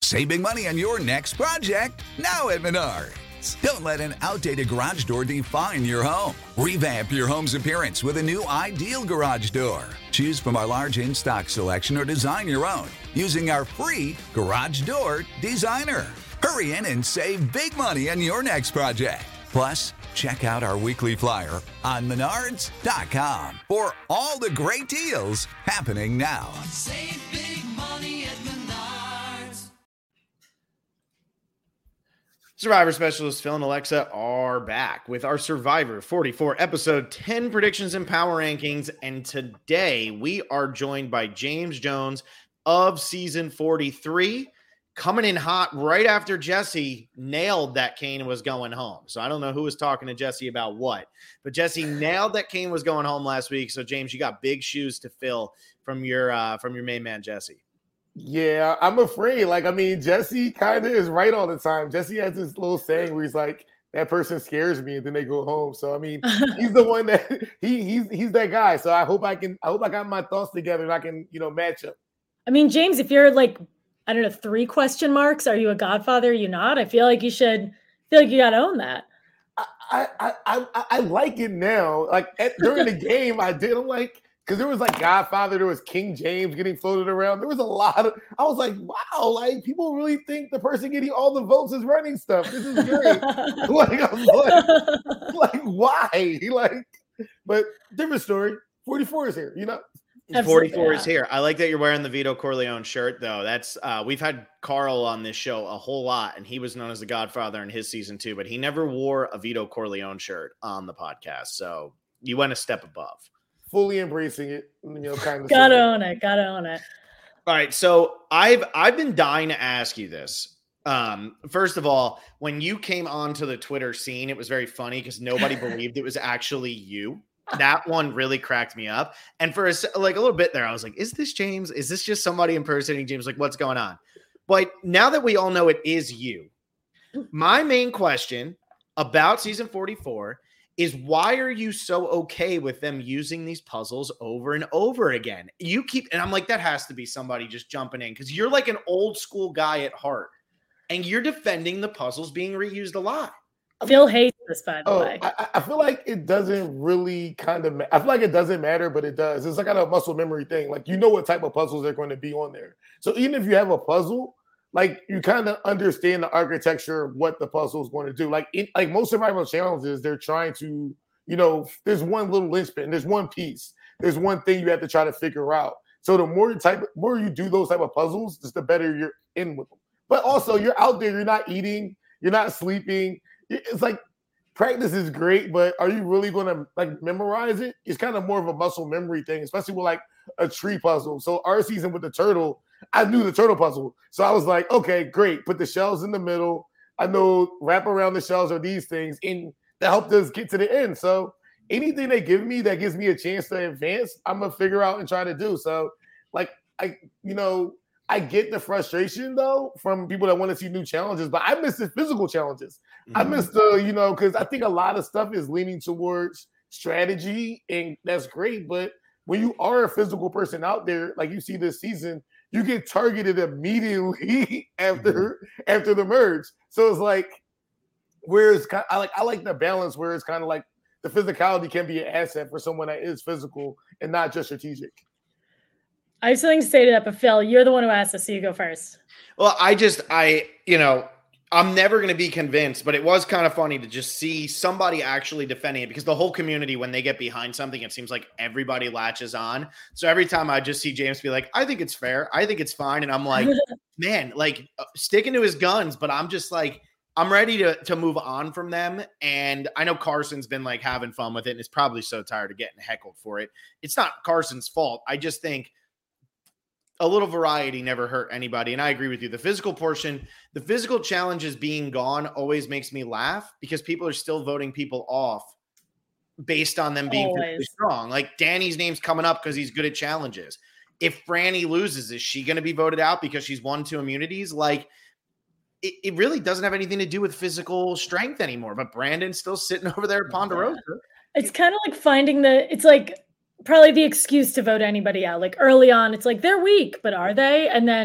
Save big money on your next project now at Menards. Don't let an outdated garage door define your home. Revamp your home's appearance with a new ideal garage door. Choose from our large in-stock selection or design your own using our free Garage Door Designer. Hurry in and save big money on your next project. Plus, check out our weekly flyer on Menards.com for all the great deals happening now. Save big money at Menards. Survivor specialist Phil and Alexa are back with our Survivor 44 episode 10 predictions and power rankings. And today we are joined by James Jones of season 43, coming in hot right after Jesse nailed that Kane was going home. So I don't know who was talking to Jesse about what, but Jesse nailed that Kane was going home last week. So James, you got big shoes to fill from your main man, Jesse. Yeah, I'm afraid. Jesse kind of is right all the time. Jesse has this little saying where he's like, that person scares me, and then they go home. So he's the one that he's that guy. So I hope I got my thoughts together and I can, match up. James, if you're like, I don't know, 3 question marks, are you a godfather? Are you not? I feel like you got to own that. I like it now. During the game, I did. I'm like, because there was Godfather, there was King James getting floated around. There was a lot of, I was like, wow, people really think the person getting all the votes is running stuff. This is great. Why? But different story. 44 is here, 44 is here. I like that you're wearing the Vito Corleone shirt, though. That's we've had Carl on this show a whole lot, and he was known as the Godfather in his season 2, but he never wore a Vito Corleone shirt on the podcast. So you went a step above. Fully embracing it, kind of. Gotta own it. All right, so I've been dying to ask you this. First of all, when you came onto the Twitter scene, it was very funny because nobody believed it was actually you. That one really cracked me up. And for a little bit there, I was like, is this James? Is this just somebody impersonating James? Like, what's going on? But now that we all know it is you, my main question about season 44 is, why are you so okay with them using these puzzles over and over again? And I'm like, that has to be somebody just jumping in, because you're like an old school guy at heart and you're defending the puzzles being reused a lot. Phil hates this, by the way. I feel like it doesn't really I feel like it doesn't matter, but it does. It's kind of a muscle memory thing. What type of puzzles are going to be on there. So even if you have a puzzle, you kind of understand the architecture of what the puzzle is going to do. Most survival challenges, they're trying to, there's one little linchpin, there's one piece, there's one thing you have to try to figure out. So the more you do those type of puzzles, just the better you're in with them. But also, you're out there, you're not eating, you're not sleeping. It's practice is great, but are you really going to memorize it? It's kind of more of a muscle memory thing, especially with a tree puzzle. So our season with the turtle, I knew the turtle puzzle. So I was like, okay, great. Put the shells in the middle. I know wrap around the shells are these things, and that helped us get to the end. So anything they give me that gives me a chance to advance, I'm going to figure out and try to do. So I get the frustration, though, from people that want to see new challenges, but I miss the physical challenges. Mm-hmm. I miss because I think a lot of stuff is leaning towards strategy, and that's great. But when you are a physical person out there, like you see this season, you get targeted immediately after the merge. So it's whereas I like the balance where it's kind of the physicality can be an asset for someone that is physical and not just strategic. I have something to say to that, but Phil, you're the one who asked us, so you go first. Well, I'm never going to be convinced, but it was kind of funny to just see somebody actually defending it, because the whole community, when they get behind something, it seems like everybody latches on. So every time I just see James be like, I think it's fair, I think it's fine. And I'm like, man, sticking to his guns, but I'm just I'm ready to move on from them. And I know Carson's been having fun with it and is probably so tired of getting heckled for it. It's not Carson's fault. I just think a little variety never hurt anybody. And I agree with you. The physical portion, the physical challenges being gone always makes me laugh, because people are still voting people off based on them being physically strong. Danny's name's coming up because he's good at challenges. If Franny loses, is she going to be voted out because she's won 2 immunities? It really doesn't have anything to do with physical strength anymore. But Brandon's still sitting over there at Ponderosa. It's kind of finding probably the excuse to vote anybody out. Early on, it's they're weak, but are they? And then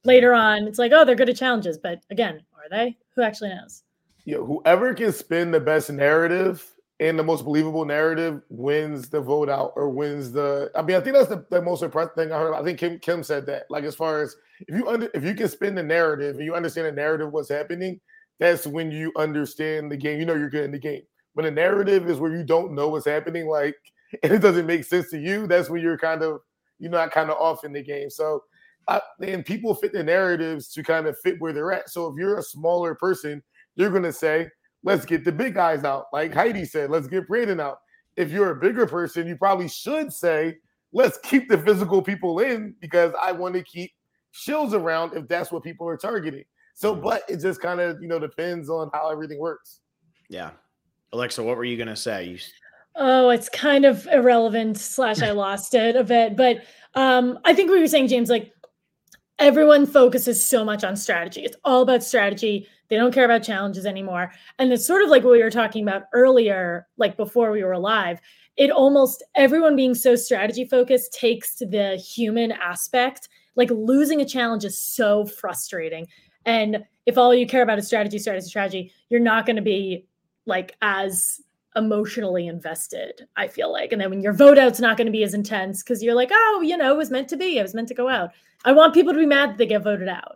later on, it's like, oh, they're good at challenges. But again, are they? Who actually knows? Whoever can spin the best narrative and the most believable narrative wins the vote out or wins the. I mean, I think that's the most impressive thing I heard. I think Kim said that. Like, as far as if you can spin the narrative and you understand the narrative, what's happening, that's when you understand the game. You know you're good in the game. When the narrative is where you don't know what's happening, like, and it doesn't make sense to you, that's when you're kind of off in the game. So, and people fit the narratives to kind of fit where they're at. So if you're a smaller person, you're going to say, let's get the big guys out. Like Heidi said, let's get Brandon out. If you're a bigger person, you probably should say, let's keep the physical people in because I want to keep shills around if that's what people are targeting. So, but it just kind of, depends on how everything works. Yeah. Alexa, what were you going to say? Oh, it's kind of irrelevant / I lost it a bit. But I think what you're saying, James, like everyone focuses so much on strategy. It's all about strategy. They don't care about challenges anymore. And it's sort of like what we were talking about earlier, like before we were live. It almost, everyone being so strategy focused takes the human aspect. Like losing a challenge is so frustrating. And if all you care about is strategy, you're not going to be like as emotionally invested, I feel like. And then when your vote out's not going to be as intense because you're like, oh, it was meant to be. It was meant to go out. I want people to be mad that they get voted out.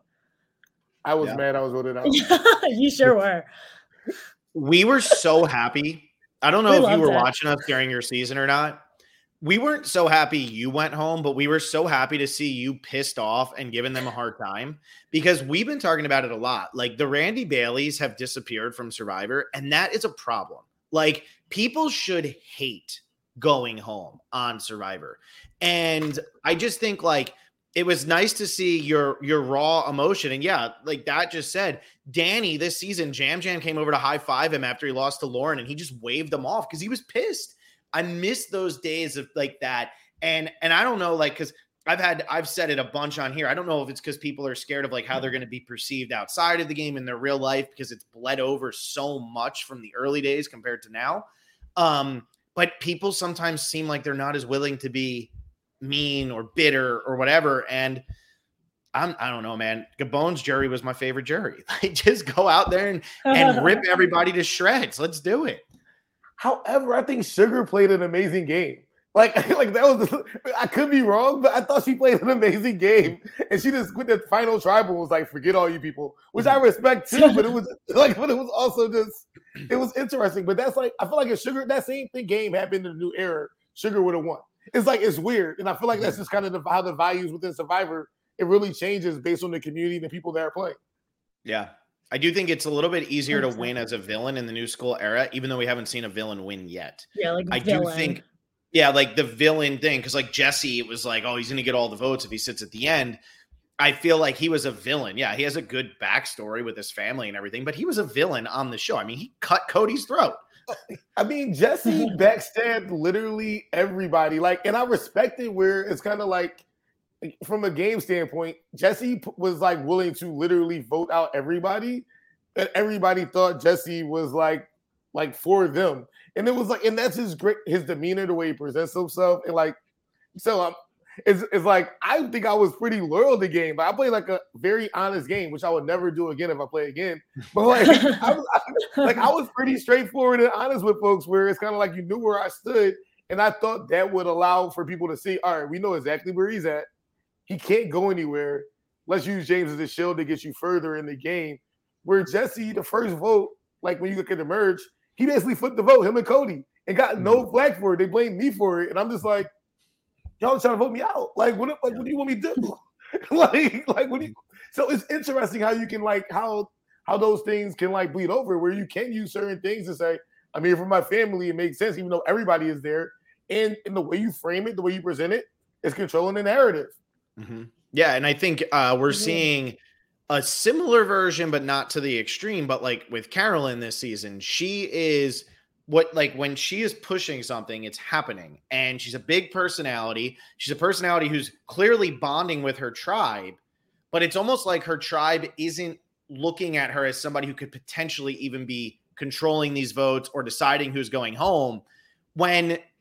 I was mad I was voted out. You sure were. We were so happy. I don't know if you were watching us during your season or not. We weren't so happy you went home, but we were so happy to see you pissed off and giving them a hard time because we've been talking about it a lot. Like the Randy Baileys have disappeared from Survivor, and that is a problem. Like people should hate going home on Survivor. And I just think like it was nice to see your raw emotion. And yeah, like that just said, Danny this season, Jam Jam came over to high five him after he lost to Lauren and he just waved them off because he was pissed. I miss those days of like that. And I don't know, like, cause I've said it a bunch on here. I don't know if it's because people are scared of like how they're going to be perceived outside of the game in their real life because it's bled over so much from the early days compared to now. But people sometimes seem like they're not as willing to be mean or bitter or whatever. And I don't know, man. Gabon's jury was my favorite jury. Like just go out there and rip everybody to shreds. Let's do it. However, I think Sugar played an amazing game. Like that was, I could be wrong, but I thought she played an amazing game. And she just, with the final tribal, was like, forget all you people, which I respect too. But it was like, but it was also just, it was interesting. But that's like, I feel like if Sugar, that same thing game happened in the new era, Sugar would have won. It's like, it's weird. And I feel like that's just kind of how the values within Survivor, it really changes based on the community and the people that are playing. Yeah. I do think it's a little bit easier to win as a villain in the new school era, even though we haven't seen a villain win yet. Yeah, like I do think, yeah, like the villain thing, because like Jesse, it was like, oh, he's going to get all the votes if he sits at the end. I feel like he was a villain. Yeah, he has a good backstory with his family and everything, but he was a villain on the show. I mean, he cut Cody's throat. I mean, Jesse backstabbed literally everybody. Like, and I respect it where it's kind of like, from a game standpoint, Jesse was like willing to literally vote out everybody, and everybody thought Jesse was like for them, and it was like, and that's his demeanor, the way he presents himself, and like, so it's like I think I was pretty loyal to the game, but I played like a very honest game, which I would never do again if I play again. But like, I was pretty straightforward and honest with folks, where it's kind of like you knew where I stood, and I thought that would allow for people to see, all right, we know exactly where he's at. He can't go anywhere. Let's use James as a shield to get you further in the game. Where Jesse, the first vote, like when you look at the merge, he basically flipped the vote, him and Cody, and got no flack for it. They blamed me for it. And I'm just like, y'all trying to vote me out. Like, what do you want me to do? like what do you? So it's interesting how you can like, how those things can like bleed over, where you can use certain things to say, I'm here for my family. It makes sense, even though everybody is there. And in the way you frame it, the way you present it, is controlling the narrative. Mm-hmm. Yeah, and I think we're seeing a similar version, but not to the extreme. But like with Carolyn this season, she is when she is pushing something, it's happening. And she's a big personality. She's a personality who's clearly bonding with her tribe, but it's almost like her tribe isn't looking at her as somebody who could potentially even be controlling these votes or deciding who's going home. When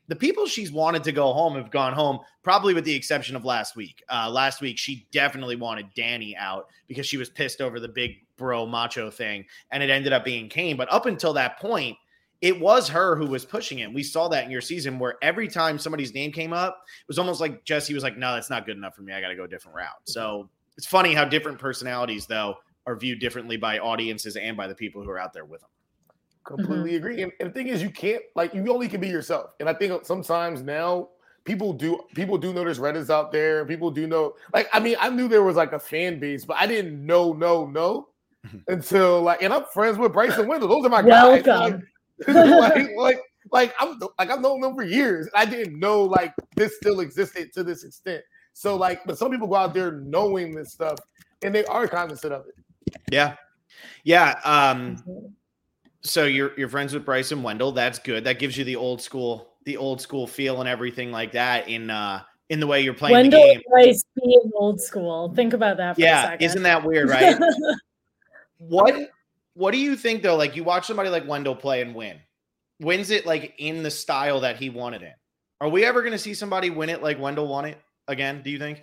the people she's wanted to go home have gone home, probably with the exception of last week. Last week, she definitely wanted Danny out because she was pissed over the big bro macho thing, and it ended up being Kane. But up until that point, it was her who was pushing it. We saw that in your season where every time somebody's name came up, it was almost like Jesse was like, no, that's not good enough for me. I got to go a different route. So it's funny how different personalities, though, are viewed differently by audiences and by the people who are out there with them. Completely agree. And the thing is, you can't, like, you only can be yourself. And I think sometimes now people do know there's Reddits out there. People do know, like, I mean, I knew there was like a fan base, but I didn't know until like, and I'm friends with Bryson Wendell. Those are my guys. Welcome. Like I've known them for years. I didn't know like this still existed to this extent. So like, but some people go out there knowing this stuff and they are cognizant of it. Yeah. So you're friends with Bryson Wendell. That's good. That gives you the old school feel and everything like that in the way you're playing Wendell the game. Bryce being old school. Think about that for a second. Isn't that weird, right? What do you think though? Like you watch somebody like Wendell play and win. Wins it like in the style that he won it in. Are we ever going to see somebody win it like Wendell won it again? Do you think?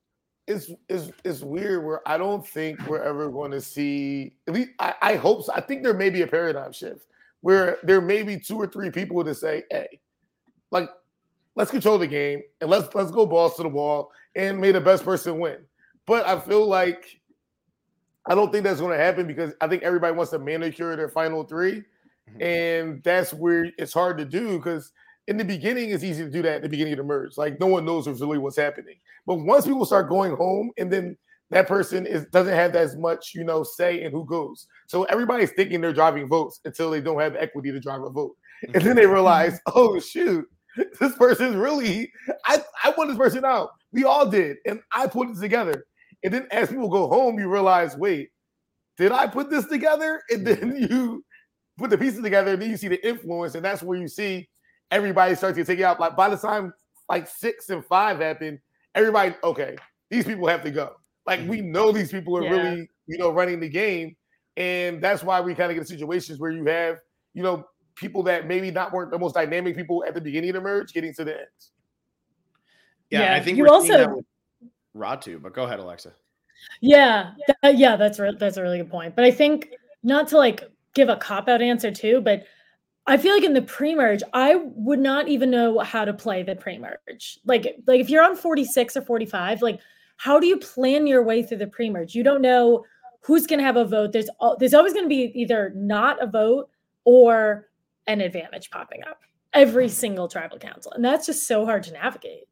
It's weird where I don't think we're ever going to see, at least I hope so. I think there may be a paradigm shift where there may be 2 or 3 people to say, hey, like, let's control the game and let's go balls to the wall and may the best person win. But I feel like I don't think that's going to happen because I think everybody wants to manicure their final 3. And that's where it's hard to do because in the beginning, it's easy to do that at the beginning of the merge. Like no one knows really what's happening. But once people start going home and then that person doesn't have as much, say in who goes. So everybody's thinking they're driving votes until they don't have equity to drive a vote. And then they realize, oh, shoot, this person's really, I want this person out. We all did. And I put it together. And then as people go home, you realize, wait, did I put this together? And then you put the pieces together and then you see the influence. And that's where you see everybody starts to take it out. Like by the time like 6 and 5 happen, everybody, okay, these people have to go. Like we know these people are really, running the game. And that's why we kind of get situations where you have, people that maybe weren't the most dynamic people at the beginning of the merge getting to the end. Yeah, I think we're seeing that with Ratu, but go ahead, Alexa. Yeah, that's a really good point. But I think not to like give a cop-out answer too, but I feel like in the pre-merge, I would not even know how to play the pre-merge. Like if you're on 46 or 45, like how do you plan your way through the pre-merge? You don't know who's going to have a vote. There's always going to be either not a vote or an advantage popping up every single tribal council. And that's just so hard to navigate.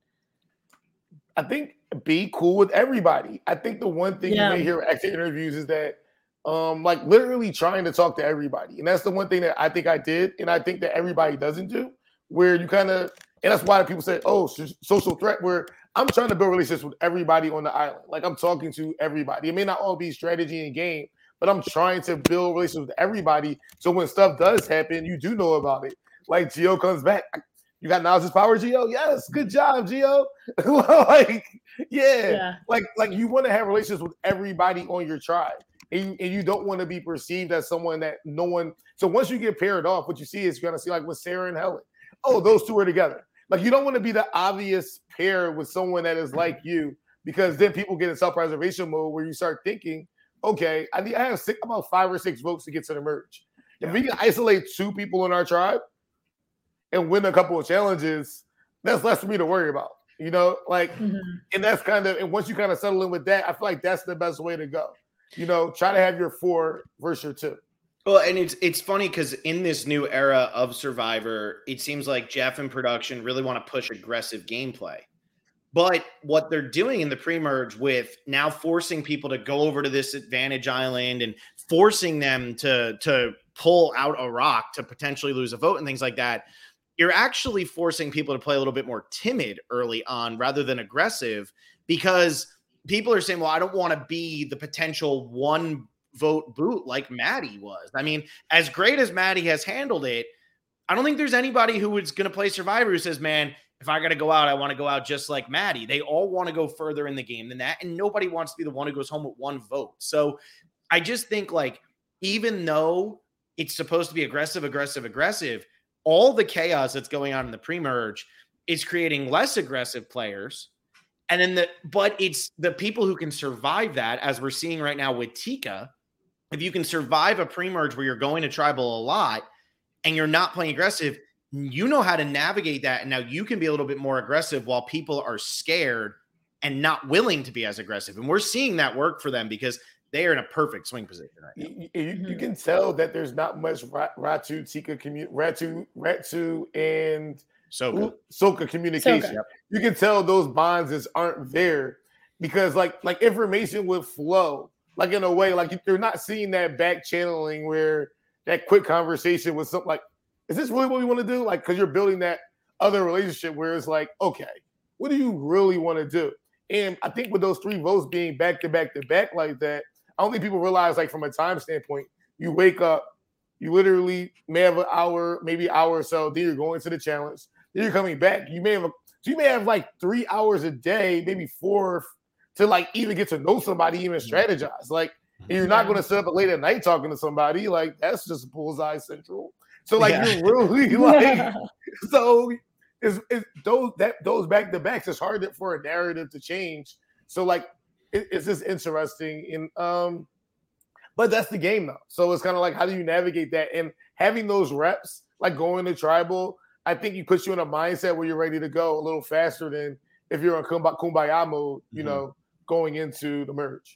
I think be cool with everybody. I think the one thing you may hear exit interviews is that like literally trying to talk to everybody. And that's the one thing that I think I did. And I think that everybody doesn't do where you kind of, and that's why people say, oh, social threat, where I'm trying to build relationships with everybody on the island. Like I'm talking to everybody. It may not all be strategy and game, but I'm trying to build relationships with everybody. So when stuff does happen, you do know about it. Like Gio comes back. You got Now's his power, Gio? Yes, good job, Gio. Like you want to have relations with everybody on your tribe. And you don't want to be perceived as someone that no one. So once you get paired off, what you see is you're going to see like with Sarah and Helen. Oh, those two are together. Like you don't want to be the obvious pair with someone that is like you, because then people get in self-preservation mode where you start thinking, okay, I have about 5 or 6 votes to get to the merge. If we can isolate 2 people in our tribe and win a couple of challenges, that's less for me to worry about. And that's kind of, and once you kind of settle in with that, I feel like that's the best way to go. Try to have your 4 versus your 2. Well, and it's funny because in this new era of Survivor, it seems like Jeff and production really want to push aggressive gameplay. But what they're doing in the pre-merge with now forcing people to go over to this advantage island and forcing them to pull out a rock to potentially lose a vote and things like that, you're actually forcing people to play a little bit more timid early on rather than aggressive, because people are saying, well, I don't want to be the potential 1 vote boot like Maddie was. I mean, as great as Maddie has handled it, I don't think there's anybody who is going to play Survivor who says, man, if I got to go out, I want to go out just like Maddie. They all want to go further in the game than that. And nobody wants to be the one who goes home with 1 vote. So I just think like, even though it's supposed to be aggressive, all the chaos that's going on in the pre-merge is creating less aggressive players. And then but it's the people who can survive that, as we're seeing right now with Tika. If you can survive a pre-merge where you're going to tribal a lot and you're not playing aggressive, you know how to navigate that. And now you can be a little bit more aggressive while people are scared and not willing to be as aggressive. And we're seeing that work for them because they are in a perfect swing position right now. You can tell that there's not much Ratu, Tika, Ratu, and Soka communication. Soka. You can tell those bonds aren't there because like information would flow, like in a way, like you're not seeing that back channeling where that quick conversation with something like, is this really what we want to do? Like, because you're building that other relationship where it's like, okay, what do you really want to do? And I think with those 3 votes being back to back to back like that, I don't think people realize, like, from a time standpoint, you wake up, you literally may have an hour, maybe an hour or so, then you're going to the challenge, then you're coming back. You may have like 3 hours a day, maybe 4, to like even get to know somebody, even strategize. Like, and you're not going to sit up late at night talking to somebody. Like, that's just bullseye central. So like you're really like, so it's those back to backs. It's hard for a narrative to change. So like it's just interesting. And but that's the game though. So it's kind of like, how do you navigate that? And having those reps, like going to tribal, I think you puts you in a mindset where you're ready to go a little faster than if you're in kumbaya mode, you know, going into the merge.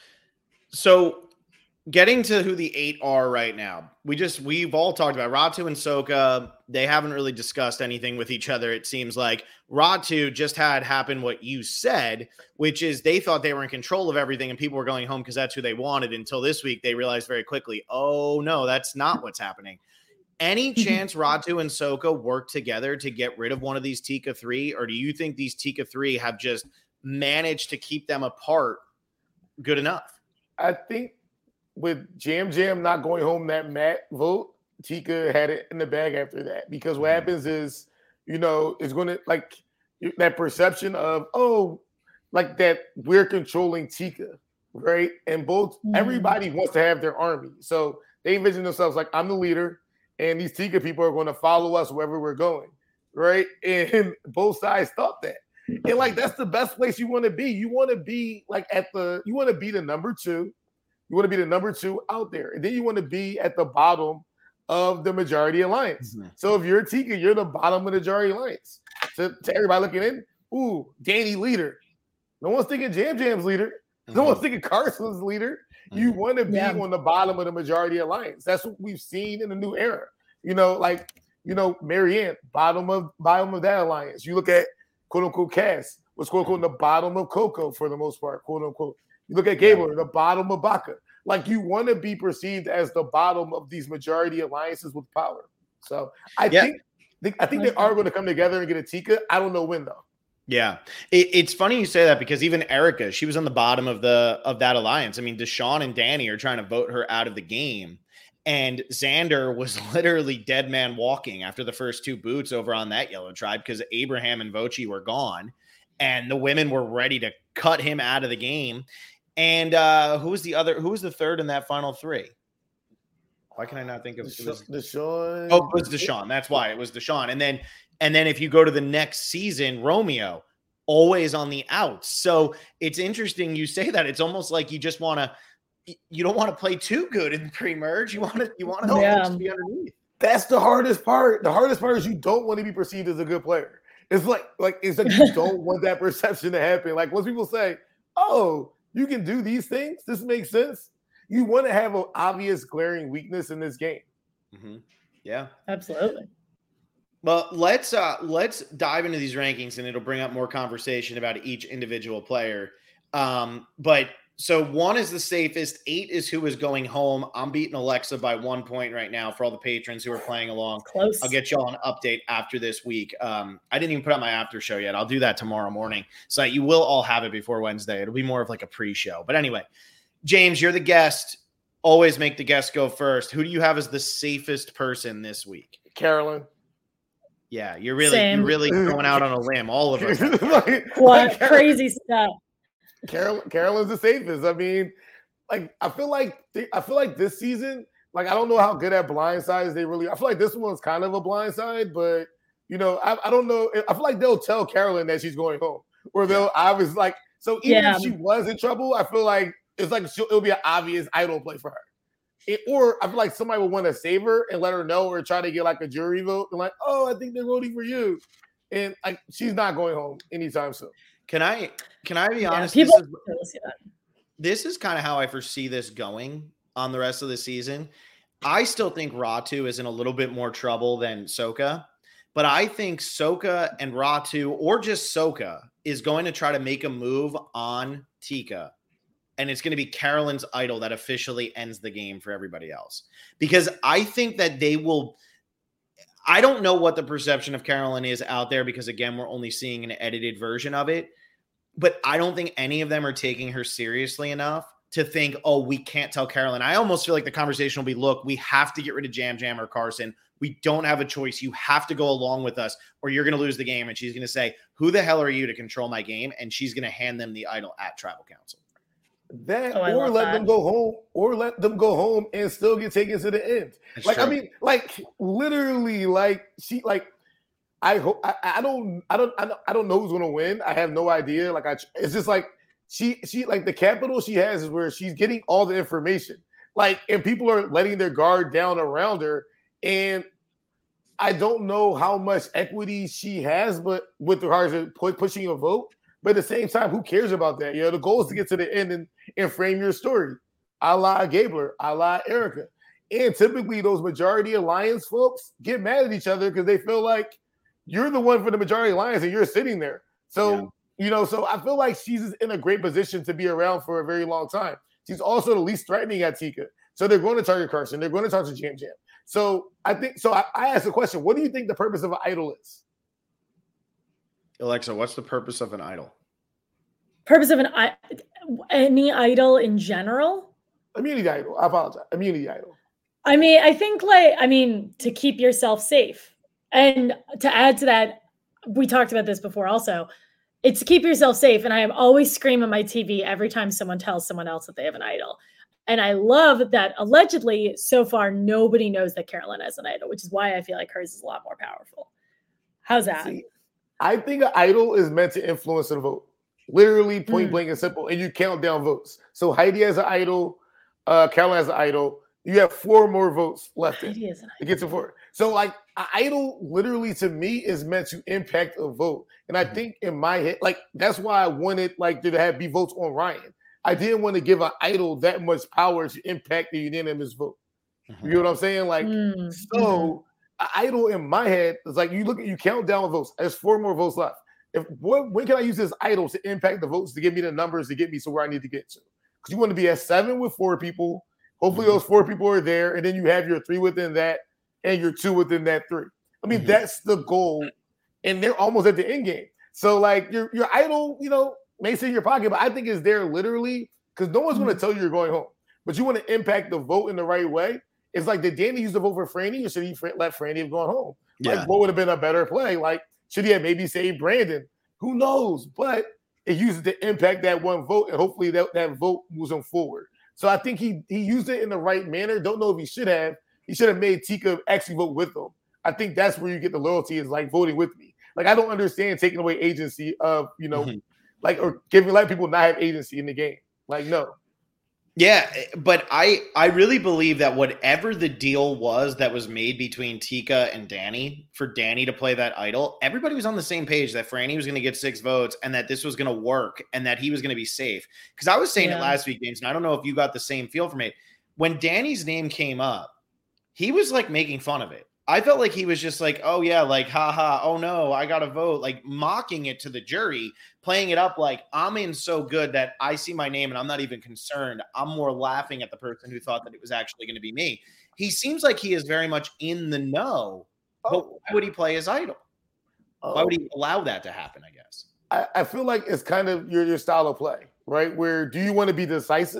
So getting to who the 8 are right now, we've all talked about Ratu and Soka. They haven't really discussed anything with each other. It seems like Ratu just had happen what you said, which is they thought they were in control of everything and people were going home because that's who they wanted, until this week they realized very quickly, oh no, that's not what's happening. Any chance Ratu and Soka work together to get rid of one of these Tika 3, or do you think these Tika 3 have just managed to keep them apart good enough? I think with Jam not going home that Matt vote, Tika had it in the bag after that. Because what happens is, you know, it's going to, like, that perception of, oh, like that we're controlling Tika, right? And everybody wants to have their army. So they envision themselves like, I'm the leader, and these Tika people are going to follow us wherever we're going, right? And both sides thought that. And, like, that's the best place you want to be. You want to be, like, you want to be the number 2. You want to be the number 2 out there. And then you want to be at the bottom of the majority alliance. Mm-hmm. So if you're Tika, you're the bottom of the majority alliance. To everybody looking in, ooh, Danny leader. No one's thinking Jam's leader. No one's thinking Carson's leader. You want to be on the bottom of the majority alliance. That's what we've seen in the new era. You know, like, you know, Marianne, bottom of that alliance. You look at quote unquote Cass, was quote unquote in the bottom of Coco for the most part, quote unquote. You look at Gabler, the bottom of Baka. Like, you want to be perceived as the bottom of these majority alliances with power. So I think they are going to come together and get a Tika. I don't know when though. Yeah, it's funny you say that, because even Erica, she was on the bottom of that alliance. I mean, Deshaun and Danny are trying to vote her out of the game, and Xander was literally dead man walking after the first 2 boots over on that yellow tribe because Abraham and Vochi were gone, and the women were ready to cut him out of the game. And who was the third in that final 3? Why can I not think of it? Deshaun. Oh, it was Deshaun. That's why it was Deshaun. And then if you go to the next season, Romeo, always on the outs. So it's interesting you say that. It's almost like you don't want to play too good in the pre-merge. You want to be underneath. That's the hardest part. The hardest part is you don't want to be perceived as a good player. It's like you don't want that perception to happen. Like, once people say, oh, you can do these things, this makes sense, you want to have an obvious glaring weakness in this game. Mm-hmm. Yeah, absolutely. Well, let's dive into these rankings, and it'll bring up more conversation about each individual player. But so 1 is the safest, 8 is who is going home. I'm beating Alexa by 1 point right now for all the patrons who are playing along. Close. I'll get y'all an update after this week. I didn't even put out my after show yet. I'll do that tomorrow morning. So you will all have it before Wednesday. It'll be more of like a pre-show. But anyway, James, you're the guest. Always make the guest go first. Who do you have as the safest person this week? Carolyn. Yeah, you're really going out on a limb. All of us. What crazy stuff. Carolyn's the safest. I mean, like, I feel like this season, like I don't know how good at blindsides they really. I feel like this one's kind of a blindside, but I don't know. I feel like they'll tell Carolyn that she's going home, or they'll obviously like. So even if she was in trouble, I feel like it's like it'll be an obvious idol play for her. Or I feel like somebody would want to save her and let her know, or try to get like a jury vote and like, oh, I think they're voting for you, and like she's not going home anytime soon. Can I be honest? This is kind of how I foresee this going on the rest of the season. I still think Ratu is in a little bit more trouble than Soka, but I think Soka and Ratu, or just Soka, is going to try to make a move on Tika. And it's going to be Carolyn's idol that officially ends the game for everybody else. Because I think that they will – I don't know what the perception of Carolyn is out there because, again, we're only seeing an edited version of it. But I don't think any of them are taking her seriously enough to think, oh, we can't tell Carolyn. I almost feel like the conversation will be, look, we have to get rid of Jam Jam or Carson. We don't have a choice. You have to go along with us or you're going to lose the game. And she's going to say, who the hell are you to control my game? And she's going to hand them the idol at Tribal Council. Or let them go home and still get taken to the end. That's like, true. I mean, like literally, like she, like, I hope, I don't know who's going to win. I have no idea. Like, it's just like, she like the capital she has is where she's getting all the information. Like, and people are letting their guard down around her. And I don't know how much equity she has, but with regards to pushing a vote. But at the same time, who cares about that? The goal is to get to the end and frame your story, a la Gabler, a la Erica. And typically those majority alliance folks get mad at each other because they feel like you're the one for the majority alliance and you're sitting there. So, so I feel like she's in a great position to be around for a very long time. She's also the least threatening at Tika. So they're going to target Carson. They're going to target Jam Jam. So I think, I asked a question. What do you think the purpose of an idol is? Alexa, what's the purpose of an idol? Purpose of any idol in general? Immunity idol. I apologize. Immunity idol. I mean, I think to keep yourself safe. And to add to that, we talked about this before also. It's to keep yourself safe. And I am always screaming at my TV every time someone tells someone else that they have an idol. And I love that allegedly, so far, nobody knows that Carolyn has an idol, which is why I feel like hers is a lot more powerful. How's that? See, I think an idol is meant to influence the vote. Literally point blank and simple. And you count down votes. So Heidi has an idol. Carolyn has an idol. You have 4 more votes left to get to 4. So like an idol literally to me is meant to impact a vote. And I think in my head, like that's why I wanted like to be votes on Ryan. I didn't want to give an idol that much power to impact the unanimous vote. You know what I'm saying? Like, so an idol in my head is like you count down votes. There's 4 more votes left. When can I use this idol to impact the votes to give me the numbers to get me to where I need to get to? Because you want to be at 7 with 4 people. Hopefully those 4 people are there, and then you have your 3 within that and your 2 within that 3. I mean, that's the goal, and they're almost at the end game. So like your idol, may sit in your pocket, but I think it's there literally because no one's going to tell you you're going home. But you want to impact the vote in the right way. It's like, did Danny use the vote for Franny, or should he let Franny have gone home? Yeah. Like, what would have been a better play? Like, should he have maybe saved Brandon? Who knows? But it uses to impact that one vote, and hopefully that vote moves him forward. So I think he used it in the right manner. Don't know if he should have. He should have made Tika actually vote with him. I think that's where you get the loyalty, is like voting with me. Like, I don't understand taking away agency of, like, or letting people not have agency in the game. Like, no. Yeah, but I really believe that whatever the deal was that was made between Tika and Danny, for Danny to play that idol, everybody was on the same page that Franny was going to get 6 votes and that this was going to work and that he was going to be safe. Because I was saying it last week, James, and I don't know if you got the same feel from it. When Danny's name came up, he was like making fun of it. I felt like he was just like, oh yeah, like, haha, oh no, I got to vote, like mocking it to the jury, playing it up like I'm in so good that I see my name and I'm not even concerned. I'm more laughing at the person who thought that it was actually going to be me. He seems like he is very much in the know, but why would he play his idol? Why would he allow that to happen, I guess? I feel like it's kind of your style of play, right? Where do you want to be decisive?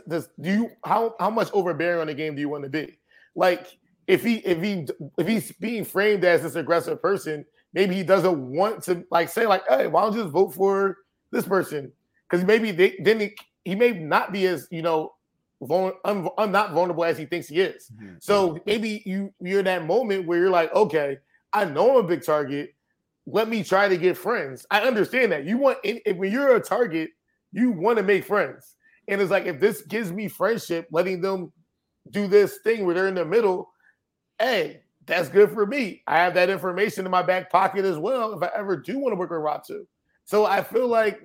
How much overbearing on the game do you want to be? Like, if he's being framed as this aggressive person, maybe he doesn't want to like say like, hey, why don't you just vote for this person? Because maybe he may not be as I'm not vulnerable as he thinks he is. So maybe you're in that moment where you're like, okay, I know I'm a big target. Let me try to get friends. I understand that. When you're a target, you want to make friends. And it's like, if this gives me friendship, letting them do this thing where they're in the middle, hey, that's good for me. I have that information in my back pocket as well if I ever do want to work with Ratu. So I feel like,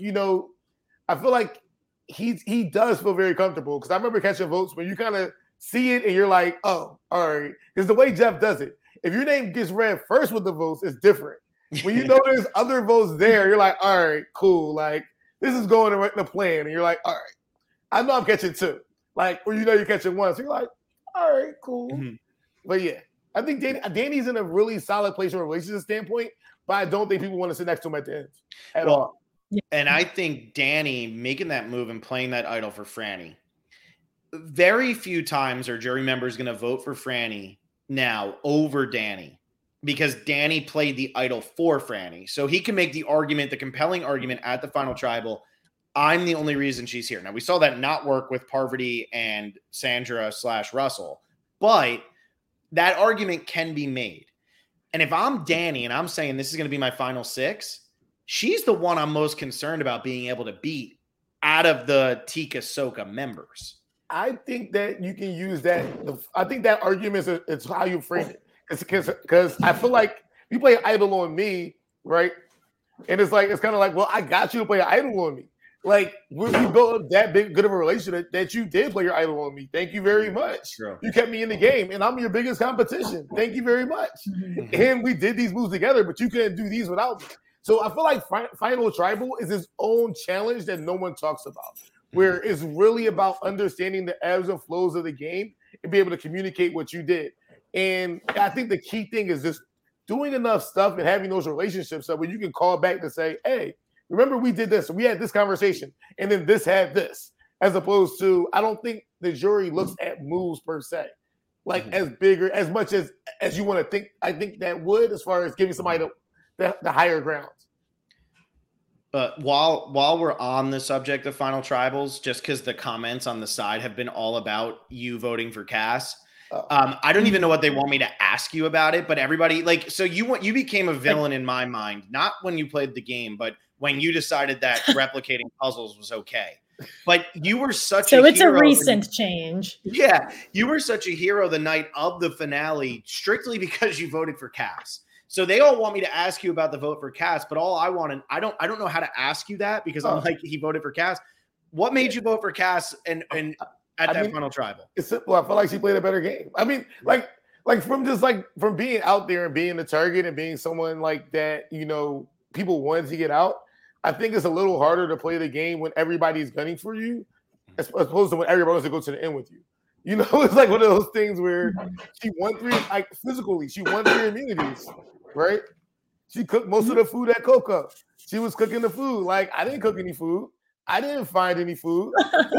he does feel very comfortable, because I remember catching votes when you kind of see it and you're like, oh, all right. Because the way Jeff does it, if your name gets read first with the votes, it's different. When you know there's other votes there, you're like, all right, cool. Like, this is going in the plan. And you're like, all right, I know I'm catching 2. Like, or you're catching 1. So you're like, all right, cool. Mm-hmm. But yeah, I think Danny's in a really solid place from a relationship standpoint, but I don't think people want to sit next to him at the end at all. And I think Danny making that move and playing that idol for Franny, very few times are jury members going to vote for Franny now over Danny, because Danny played the idol for Franny. So he can make the argument, the compelling argument at the final tribal, I'm the only reason she's here. Now, we saw that not work with Parvati and Sandra / Russell, but that argument can be made. And if I'm Danny and I'm saying this is going to be my final 6, she's the one I'm most concerned about being able to beat out of the Tika Soka members. I think that you can use that. I think that argument is how you frame it. It's because I feel like you play idol on me, right? And it's kind of like, well, I got you to play idol on me. Like, we built up that good of a relationship that you did play your idol on me. Thank you very much. True. You kept me in the game, and I'm your biggest competition. Thank you very much. And we did these moves together, but you couldn't do these without me. So I feel like Final Tribal is its own challenge that no one talks about, where it's really about understanding the ebbs and flows of the game and be able to communicate what you did. And I think the key thing is just doing enough stuff and having those relationships so where you can call back to say, hey, remember we did this, we had this conversation, and then this had this, as opposed to, I don't think the jury looks at moves per se, like as bigger, as much as you want to think. I think that would, as far as giving somebody the higher grounds. While we're on the subject of Final Tribals, just because the comments on the side have been all about you voting for Cass, I don't even know what they want me to ask you about it, but everybody, so you became a villain in my mind, not when you played the game, but when you decided that replicating puzzles was okay. But you were such a hero. So it's a recent change. Yeah, you were such a hero the night of the finale strictly because you voted for Cass. So they all want me to ask you about the vote for Cass, but all I want, I don't know how to ask you that, because I'm like, he voted for Cass. What made you vote for Cass and at that final tribal? It's simple. I feel like she played a better game. I mean, from being out there and being the target and being someone like that, people wanted to get out. I think it's a little harder to play the game when everybody's gunning for you, as opposed to when everybody wants to go to the end with you. It's like one of those things where she won 3, physically, she won 3 immunities, right? She cooked most of the food at Coco. She was cooking the food. Like, I didn't cook any food. I didn't find any food.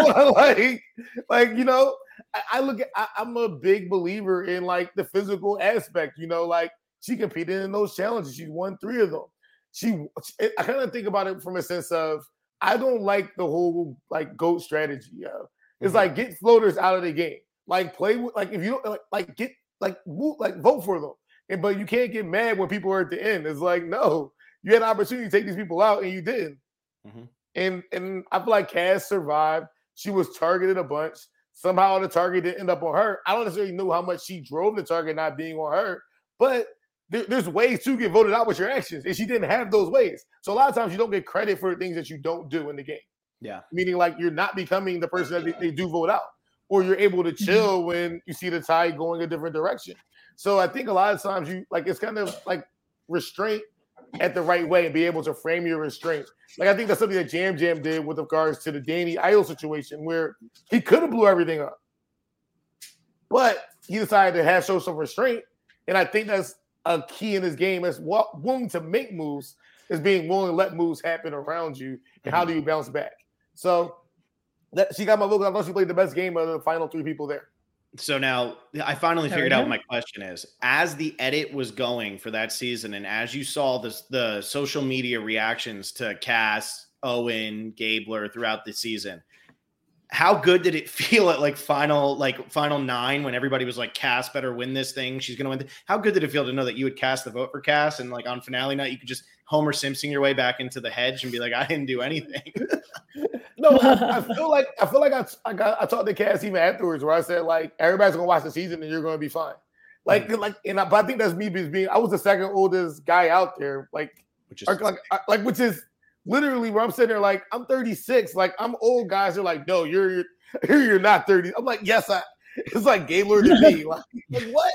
I'm a big believer in the physical aspect, she competed in those challenges. She won 3 of them. I kind of think about it from a sense of, I don't like the whole GOAT strategy. Yo. It's get floaters out of the game. Play with, if you don't get vote for them. But you can't get mad when people are at the end. It's no, you had an opportunity to take these people out and you didn't. And I feel like Cass survived. She was targeted a bunch. Somehow the target didn't end up on her. I don't necessarily know how much she drove the target not being on her, but there's ways to get voted out with your actions, and she didn't have those ways. So a lot of times you don't get credit for the things that you don't do in the game. Yeah. Meaning you're not becoming the person that they do vote out, or you're able to chill when you see the tide going a different direction. So I think a lot of times it's kind of restraint at the right way and be able to frame your restraint. I think that's something that Jam Jam did with regards to the Danny Idol situation, where he could have blew everything up, but he decided to show some restraint. And I think that's a key in this game, is willing to make moves, is being willing to let moves happen around you, and how do you bounce back? So she got my vote. I thought she played the best game of the final 3 people there. So now I finally figured out what my question is. As the edit was going for that season, and as you saw the social media reactions to Cass, Owen, Gabler throughout the season, how good did it feel at like final 9 when everybody was like, Cass better win this thing? She's going to win. How good did it feel to know that you would cast the vote for Cass and like on finale night, you could just Homer Simpson your way back into the hedge and be like, I didn't do anything. No, I feel like I talked to Cass even afterwards where I said like, everybody's going to watch the season and you're going to be fine. But I think that's me being, I was the second oldest guy out there. Which is literally where I'm sitting there, like, I'm 36. Like, I'm old. Guys are like, no, you're not 30. I'm like, yes, it's like Gaylord to me. Like what?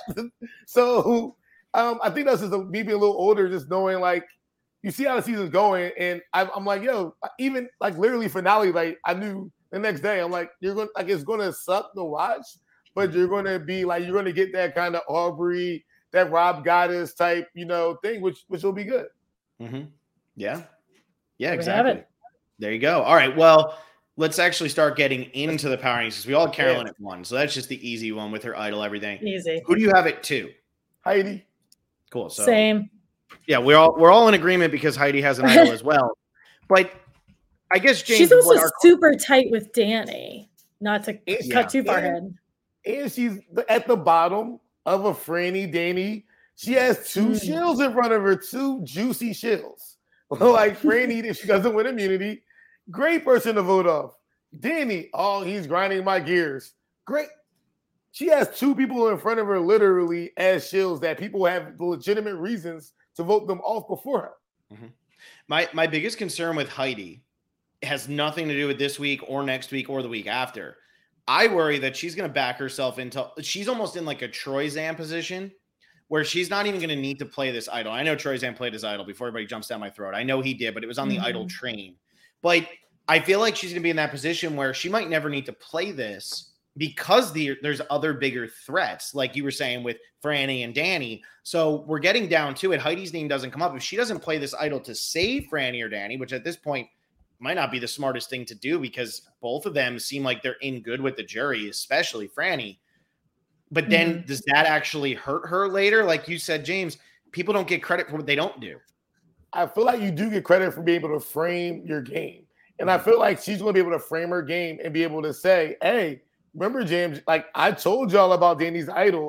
So I think that's just me being a little older, just knowing like you see how the season's going, and I'm like, yo, even like literally finale, like I knew the next day, I'm like, you're going like it's gonna suck to watch, but you're gonna be like you're gonna get that kind of Aubrey, that Rob Goddess type, thing, which will be good. Mm-hmm. Yeah, exactly. There you go. All right, well, let's actually start getting into the power rankings because we all had Carolyn at 1, so that's just the easy one with her idol, everything. Easy. Who do you have at 2? Heidi. Cool. So same. Yeah, we're all in agreement because Heidi has an idol as well. But I guess James, she's also super tight with Danny. Not to cut too far ahead. And she's at the bottom of a Franny Danny. She has 2 shills in front of her, 2 juicy shills. Like Franny, if she doesn't win immunity, great person to vote off. Danny, he's grinding my gears. Great. She has 2 people in front of her literally as shills that people have legitimate reasons to vote them off before her. Mm-hmm. My biggest concern with Heidi has nothing to do with this week or next week or the week after. I worry that she's going to back herself into – she's almost in like a Troyzan position where she's not even going to need to play this idol. I know Troyzan played his idol before everybody jumps down my throat. I know he did, but it was on the idol train. But I feel like she's going to be in that position where she might never need to play this because there's other bigger threats, like you were saying with Franny and Danny. So we're getting down to it. Heidi's name doesn't come up. If she doesn't play this idol to save Franny or Danny, which at this point might not be the smartest thing to do because both of them seem like they're in good with the jury, especially Franny. But then does that actually hurt her later? Like you said, James, people don't get credit for what they don't do. I feel like you do get credit for being able to frame your game. And I feel like she's going to be able to frame her game and be able to say, hey, remember, James, like I told y'all about Danny's idol.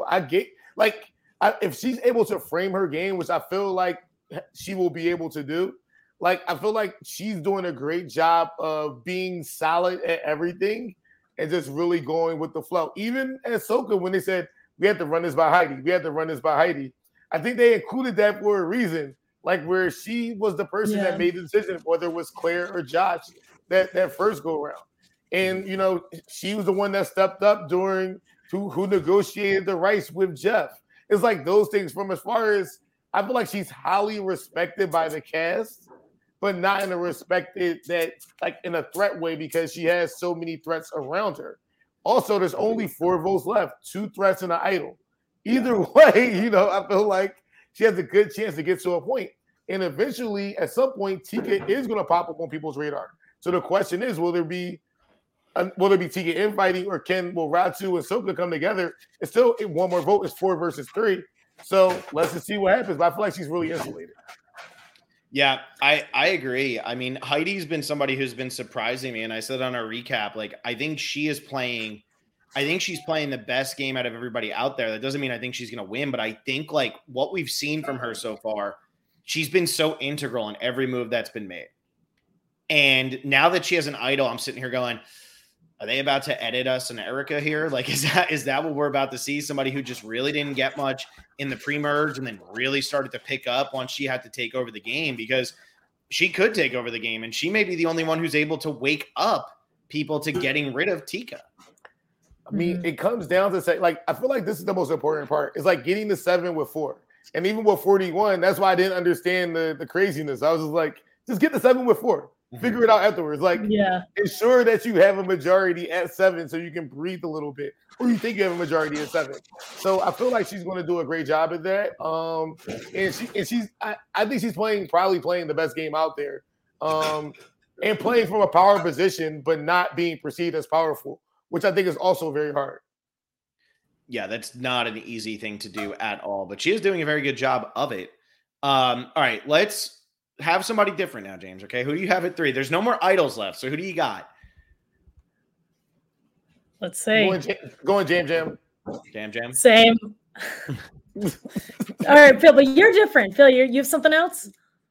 If she's able to frame her game, which I feel like she will be able to do, like I feel like she's doing a great job of being solid at everything and just really going with the flow. Even at Soka, when they said, we had to run this by Heidi, I think they included that for a reason, like where she was the person that made the decision, whether it was Claire or Josh, that first go around. And, she was the one that stepped up during who negotiated the rights with Jeff. It's like those things from as far as I feel like she's highly respected by the cast, but not in a respected that like in a threat way because she has so many threats around her. Also, there's only 4 votes left, 2 threats and an idol. Either way, I feel like she has a good chance to get to a point. And eventually, at some point, Tika is going to pop up on people's radar. So the question is, will there be Tika infighting, or will Ratu and Soka come together? It's still 1 more vote. It's 4 versus 3. So let's just see what happens. But I feel like she's really insulated. Yeah, I agree. I mean, Heidi's been somebody who's been surprising me. And I said on our recap, like, I think she's playing the best game out of everybody out there. That doesn't mean I think she's going to win, but I think like what we've seen from her so far, she's been so integral in every move that's been made. And now that she has an idol, I'm sitting here going, are they about to edit us and Erica here? Like, is that what we're about to see? Somebody who just really didn't get much in the pre-merge and then really started to pick up once she had to take over the game, because she could take over the game and she may be the only one who's able to wake up people to getting rid of Tika. I mean, it comes down to say, like, I feel like this is the most important part. It's like getting the 7 with 4. And even with 41, that's why I didn't understand the craziness. I was just like, just get the 7 with 4. Figure it out afterwards. Like, ensure that you have a majority at 7 so you can breathe a little bit, or you think you have a majority at 7. So I feel like she's going to do a great job at that. I think she's probably playing the best game out there, and playing from a power position, but not being perceived as powerful, which I think is also very hard. Yeah, that's not an easy thing to do at all, but she is doing a very good job of it. All right, let's have somebody different now, James. Okay, who do you have at 3? There's no more idols left, so who do you got? Let's see. Going Jam Jam. Jam Jam. Same. All right, Phil, but you're different. Phil, you have something else?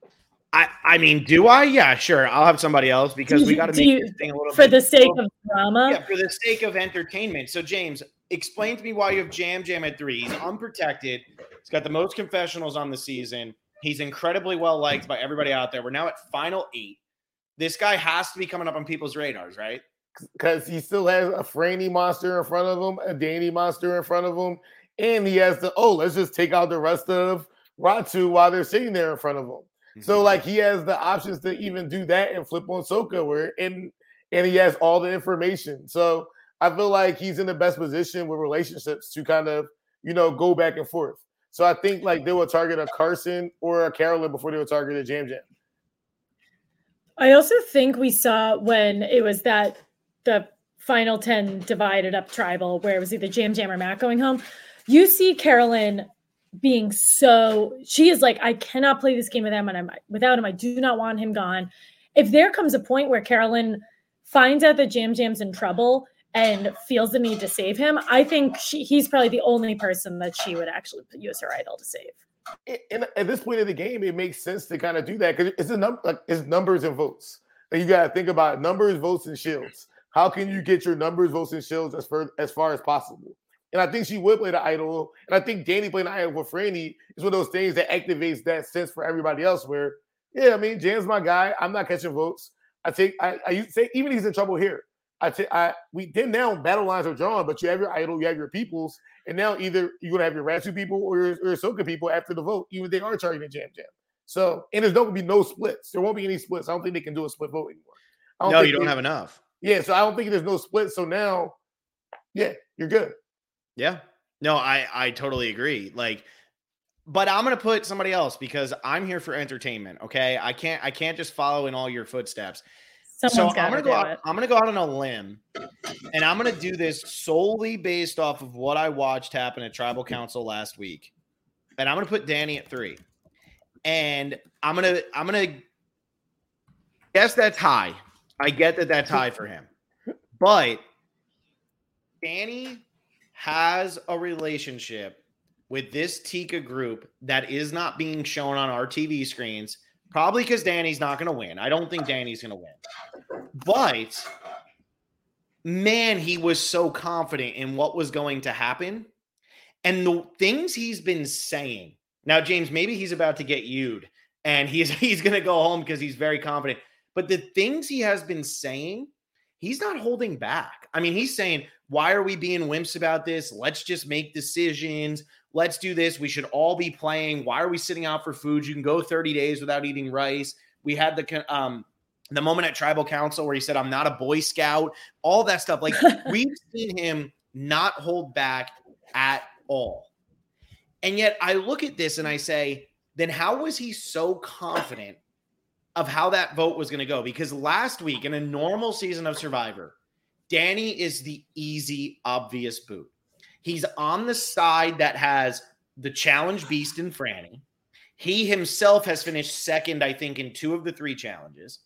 I mean, do I? Yeah, sure. I'll have somebody else because we got to make this thing a little for bit the sake of drama. Yeah, for the sake of entertainment. So, James, explain to me why you have Jam Jam at 3. He's unprotected. He's got the most confessionals on the season. He's incredibly well liked by everybody out there. We're now at final 8. This guy has to be coming up on people's radars, right? Because he still has a Franny monster in front of him, a Danny monster in front of him, and he has let's just take out the rest of Ratu while they're sitting there in front of him. Mm-hmm. So, like, he has the options to even do that and flip on Soka, and he has all the information. So, I feel like he's in the best position with relationships to kind of, go back and forth. So, I think, like, they will target a Carson or a Carolyn before they will target a Jam Jam. I also think we saw when it was the final 10 divided up tribal where it was either Jam Jam or Matt going home. You see Carolyn being she is like, I cannot play this game without him. I do not want him gone. If there comes a point where Carolyn finds out that Jam Jam's in trouble and feels the need to save him, I think he's probably the only person that she would actually use her idol to save. And at this point of the game, it makes sense to kind of do that because it's numbers and votes. And you got to think about numbers, votes, and shields. How can you get your numbers, votes, and shields as far as possible? And I think she would play the idol. And I think Danny playing the idol with Franny is one of those things that activates that sense for everybody else where, yeah, I mean, Jam's my guy. I'm not catching votes. I say even he's in trouble here. Now battle lines are drawn, but you have your idol, you have your peoples, and now either you're going to have your Ratu people or your Ahsoka people after the vote, even if they are targeting Jam Jam. So, and there's going to be no splits. There won't be any splits. I don't think they can do a split vote anymore. No, you don't have enough. Yeah, so I don't think there's no split. So now, yeah, you're good. Yeah. No, I totally agree. But I'm gonna put somebody else because I'm here for entertainment. Okay. I can't just follow in all your footsteps. I'm gonna go out on a limb and I'm gonna do this solely based off of what I watched happen at Tribal Council last week. And I'm gonna put Danny at 3. And I'm gonna guess that's high. I get that that's high for him. But Danny has a relationship with this Tika group that is not being shown on our TV screens, probably because Danny's not going to win. I don't think Danny's going to win. But, man, he was so confident in what was going to happen. And the things he's been saying. Now, James, maybe he's about to get U'd, and he's going to go home because he's very confident. But the things he has been saying, he's not holding back. I mean, he's saying, why are we being wimps about this? Let's just make decisions. Let's do this. We should all be playing. Why are we sitting out for food? You can go 30 days without eating rice. We had the moment at Tribal Council where he said, I'm not a Boy Scout. All that stuff. Like, we've seen him not hold back at all. And yet I look at this and I say, then how was he so confident of how that vote was going to go? Because last week in a normal season of Survivor, Danny is the easy, obvious boot. He's on the side that has the challenge beast in Franny. He himself has finished second, I think, in 2 of the 3 challenges.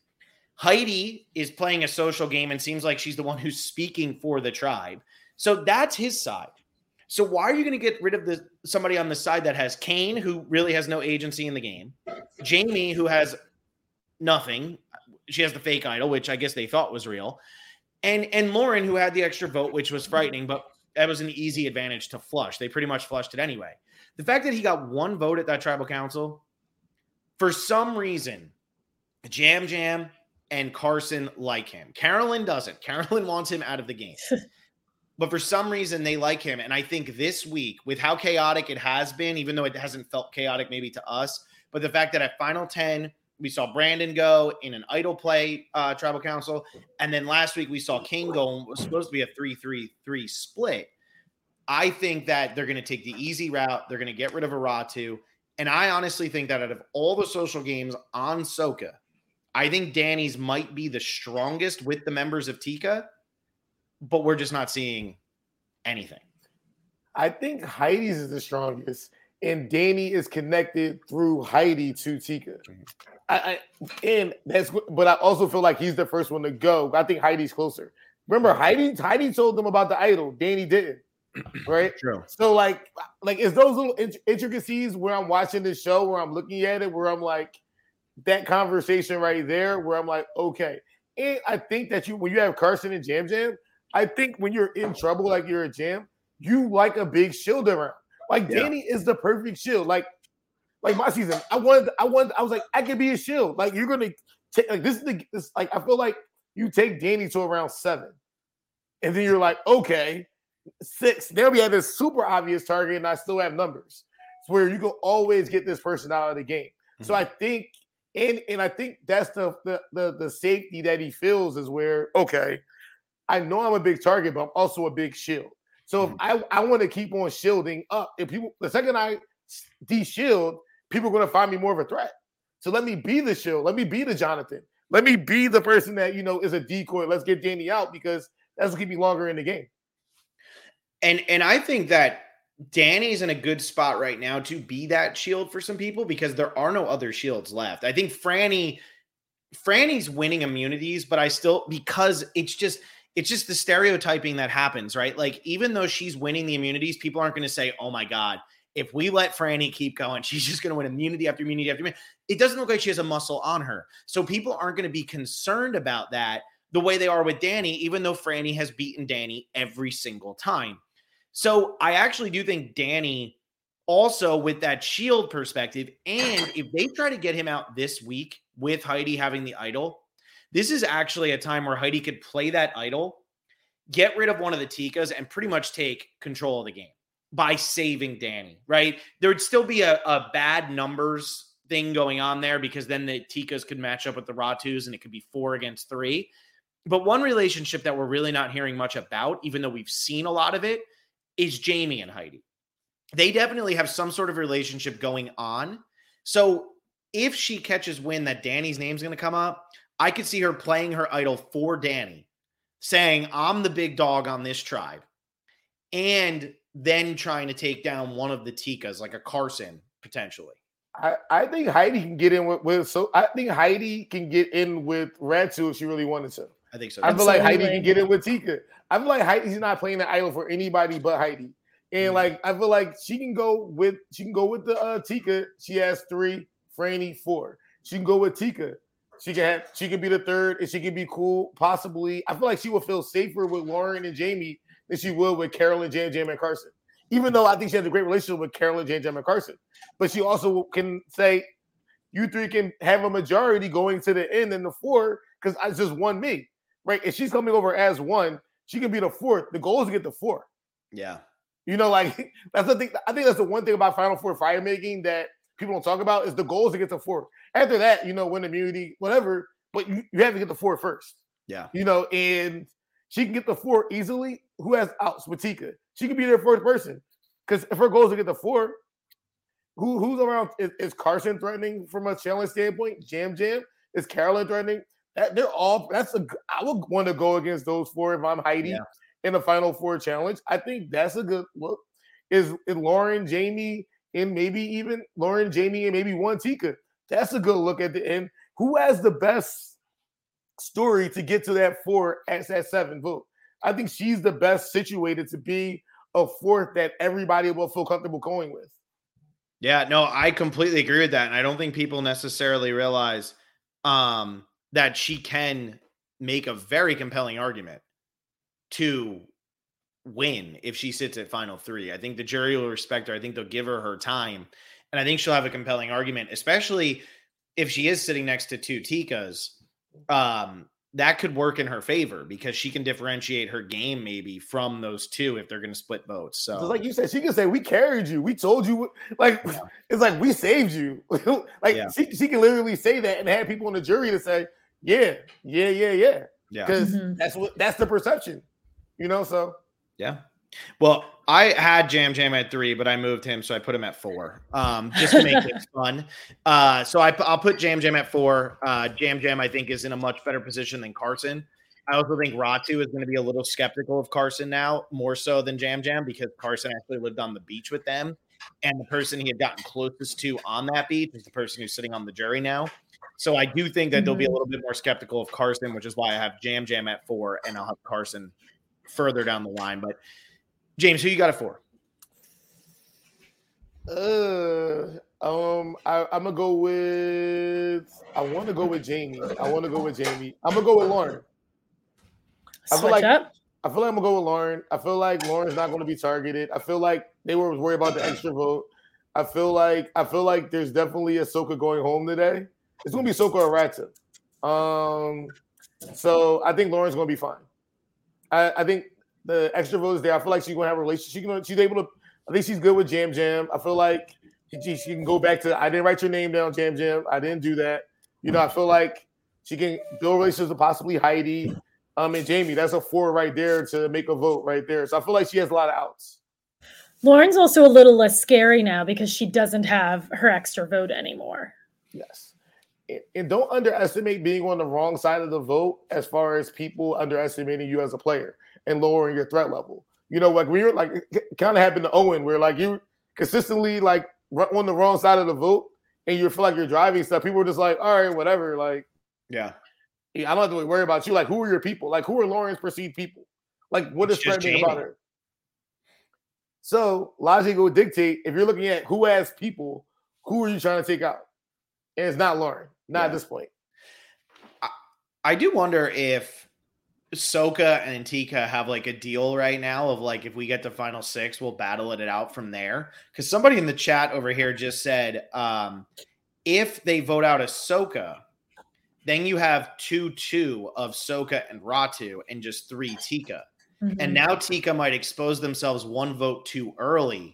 Heidi is playing a social game and seems like she's the one who's speaking for the tribe. So that's his side. So why are you going to get rid of somebody on the side that has Kane, who really has no agency in the game, Jamie, who has nothing. She has the fake idol, which I guess they thought was real. And Lauren, who had the extra vote, which was frightening, but that was an easy advantage to flush. They pretty much flushed it anyway. The fact that he got 1 vote at that Tribal Council, for some reason, Jam Jam and Carson like him. Carolyn doesn't. Carolyn wants him out of the game. But for some reason, they like him. And I think this week, with how chaotic it has been, even though it hasn't felt chaotic maybe to us, but the fact that at Final 10, we saw Brandon go in an idol play Tribal Council. And then last week we saw King go, and it was supposed to be a 3-3-3 split. I think that they're going to take the easy route. They're going to get rid of Aratu. And I honestly think that out of all the social games on Soka, I think Danny's might be the strongest with the members of Tika, but we're just not seeing anything. I think Heidi's is the strongest, and Danny is connected through Heidi to Tika. But I also feel like he's the first one to go. I think Heidi's closer. Remember, Heidi told them about the idol. Danny didn't. Right? True. So like it's those little intricacies where I'm watching this show, where I'm looking at it, where I'm like, that conversation right there, where I'm like, okay. And I think that when you have Carson and Jam Jam, I think when you're in trouble, like you're a Jam, you like a big shield around. Like Danny is the perfect shield. Like my season, I was like, I could be a shield. Like you're gonna take like this like I feel like you take Danny to around 7, and then you're like, okay, 6. Then we have this super obvious target, and I still have numbers. It's where you can always get this person out of the game. Mm-hmm. So I think, and I think that's the safety that he feels is where, okay, I know I'm a big target, but I'm also a big shield. So if I want to keep on shielding up, if people, the second I de-shield, people are going to find me more of a threat. So let me be the shield. Let me be the Jonathan. Let me be the person that, is a decoy. Let's get Danny out because that's going to keep me longer in the game. And I think that Danny's in a good spot right now to be that shield for some people because there are no other shields left. I think Franny's winning immunities, but I still, because it's just the stereotyping that happens, right? Like, even though she's winning the immunities, people aren't going to say, oh my God, if we let Franny keep going, she's just going to win immunity after immunity after immunity. It doesn't look like she has a muscle on her. So people aren't going to be concerned about that the way they are with Danny, even though Franny has beaten Danny every single time. So I actually do think Danny also with that shield perspective, and if they try to get him out this week with Heidi having the idol, this is actually a time where Heidi could play that idol, get rid of one of the Tikas, and pretty much take control of the game by saving Danny, right? There would still be a bad numbers thing going on there because then the Tikas could match up with the Ratus and it could be 4 against 3. But one relationship that we're really not hearing much about, even though we've seen a lot of it, is Jamie and Heidi. They definitely have some sort of relationship going on. So if she catches wind that Danny's name's going to come up, I could see her playing her idol for Danny, saying, I'm the big dog on this tribe, and then trying to take down one of the Tikas, like a Carson, potentially. I think Heidi can get in I think Heidi can get in with Ratu if she really wanted to. I think so. I feel like Heidi can get in with Tika. I feel like Heidi's not playing the idol for anybody but Heidi. And like I feel like she can go with the Tika. She has 3, Franny 4. She can go with Tika. She can be the 3rd, and she can be cool. Possibly, I feel like she will feel safer with Lauren and Jamie than she will with Carolyn, Jam Jam, and Carson. Even though I think she has a great relationship with Carolyn, Jam Jam, and Carson, but she also can say, "You 3 can have a majority going to the end in the 4 because it's just 1 me." Right? If she's coming over as 1, she can be the 4th. The goal is to get the 4. Yeah. Like that's the thing. I think that's the one thing about Final Four fire making that people don't talk about is the goal is to get the 4. After that, win immunity, whatever. But you have to get the 4 first. Yeah. And she can get the 4 easily. Who has outs with Tika? She can be their 4th person. Because if her goal is to get the 4, who's around? Is Carson threatening from a challenge standpoint? Jam Jam? Is Carolyn threatening? I would want to go against those 4 if I'm Heidi in the Final Four challenge. I think that's a good look. Is Lauren, Jamie, and maybe even Lauren, Jamie, and maybe 1 Tika. That's a good look at the end. Who has the best story to get to that 4 at that 7 vote? I think she's the best situated to be a 4th that everybody will feel comfortable going with. Yeah, no, I completely agree with that. And I don't think people necessarily realize that she can make a very compelling argument to win if she sits at final 3. I think the jury will respect her. I think they'll give her time. And I think she'll have a compelling argument, especially if she is sitting next to 2 Tikas. That could work in her favor because she can differentiate her game maybe from those 2 if they're going to split votes. So like you said, she can say, we carried you. We told you, It's like, we saved you. She can literally say that and have people in the jury to say, yeah. Because that's the perception, so. Yeah. Well, I had Jam Jam at 3, but I moved him, so I put him at 4, just to make it fun. So I'll put Jam Jam at 4. Jam Jam, I think, is in a much better position than Carson. I also think Ratu is going to be a little skeptical of Carson now, more so than Jam Jam, because Carson actually lived on the beach with them, and the person he had gotten closest to on that beach is the person who's sitting on the jury now. So I do think that they'll be a little bit more skeptical of Carson, which is why I have Jam Jam at 4, and I'll have Carson further down the line. But James, who you got at 4? I'm gonna go with. I want to go with Jamie. I'm gonna go with Lauren. Switch up. I feel like I'm gonna go with Lauren. I feel like Lauren's not going to be targeted. I feel like they were worried about the extra vote. I feel like there's definitely Ahsoka going home today. It's gonna be Ahsoka or Ratu. So I think Lauren's gonna be fine. I think the extra vote is there. I feel like she's gonna have a relationship. She's able to. I think she's good with Jam Jam. I feel like she can go back to. I didn't write your name down, Jam Jam. I didn't do that. I feel like she can build relationships with possibly Heidi. And Jamie, that's a 4 right there to make a vote right there. So I feel like she has a lot of outs. Lauren's also a little less scary now because she doesn't have her extra vote anymore. Yes. And don't underestimate being on the wrong side of the vote as far as people underestimating you as a player and lowering your threat level. Like we were like, it kind of happened to Owen where like you consistently like on the wrong side of the vote and you feel like you're driving stuff. People were just like, all right, whatever. Like, yeah. I don't have to worry about you. Like, who are your people? Like, who are Lauren's perceived people? Like, what is threatening about her? So, logic will dictate, if you're looking at who has people, who are you trying to take out? And it's not Lauren. Not at this point. I do wonder if Ahsoka and Tika have like a deal right now of like, if we get to final 6, we'll battle it out from there. Because somebody in the chat over here just said, if they vote out Ahsoka, then you have 2-2 of Ahsoka and Ratu and just 3 Tika. Mm-hmm. And now Tika might expose themselves 1 vote too early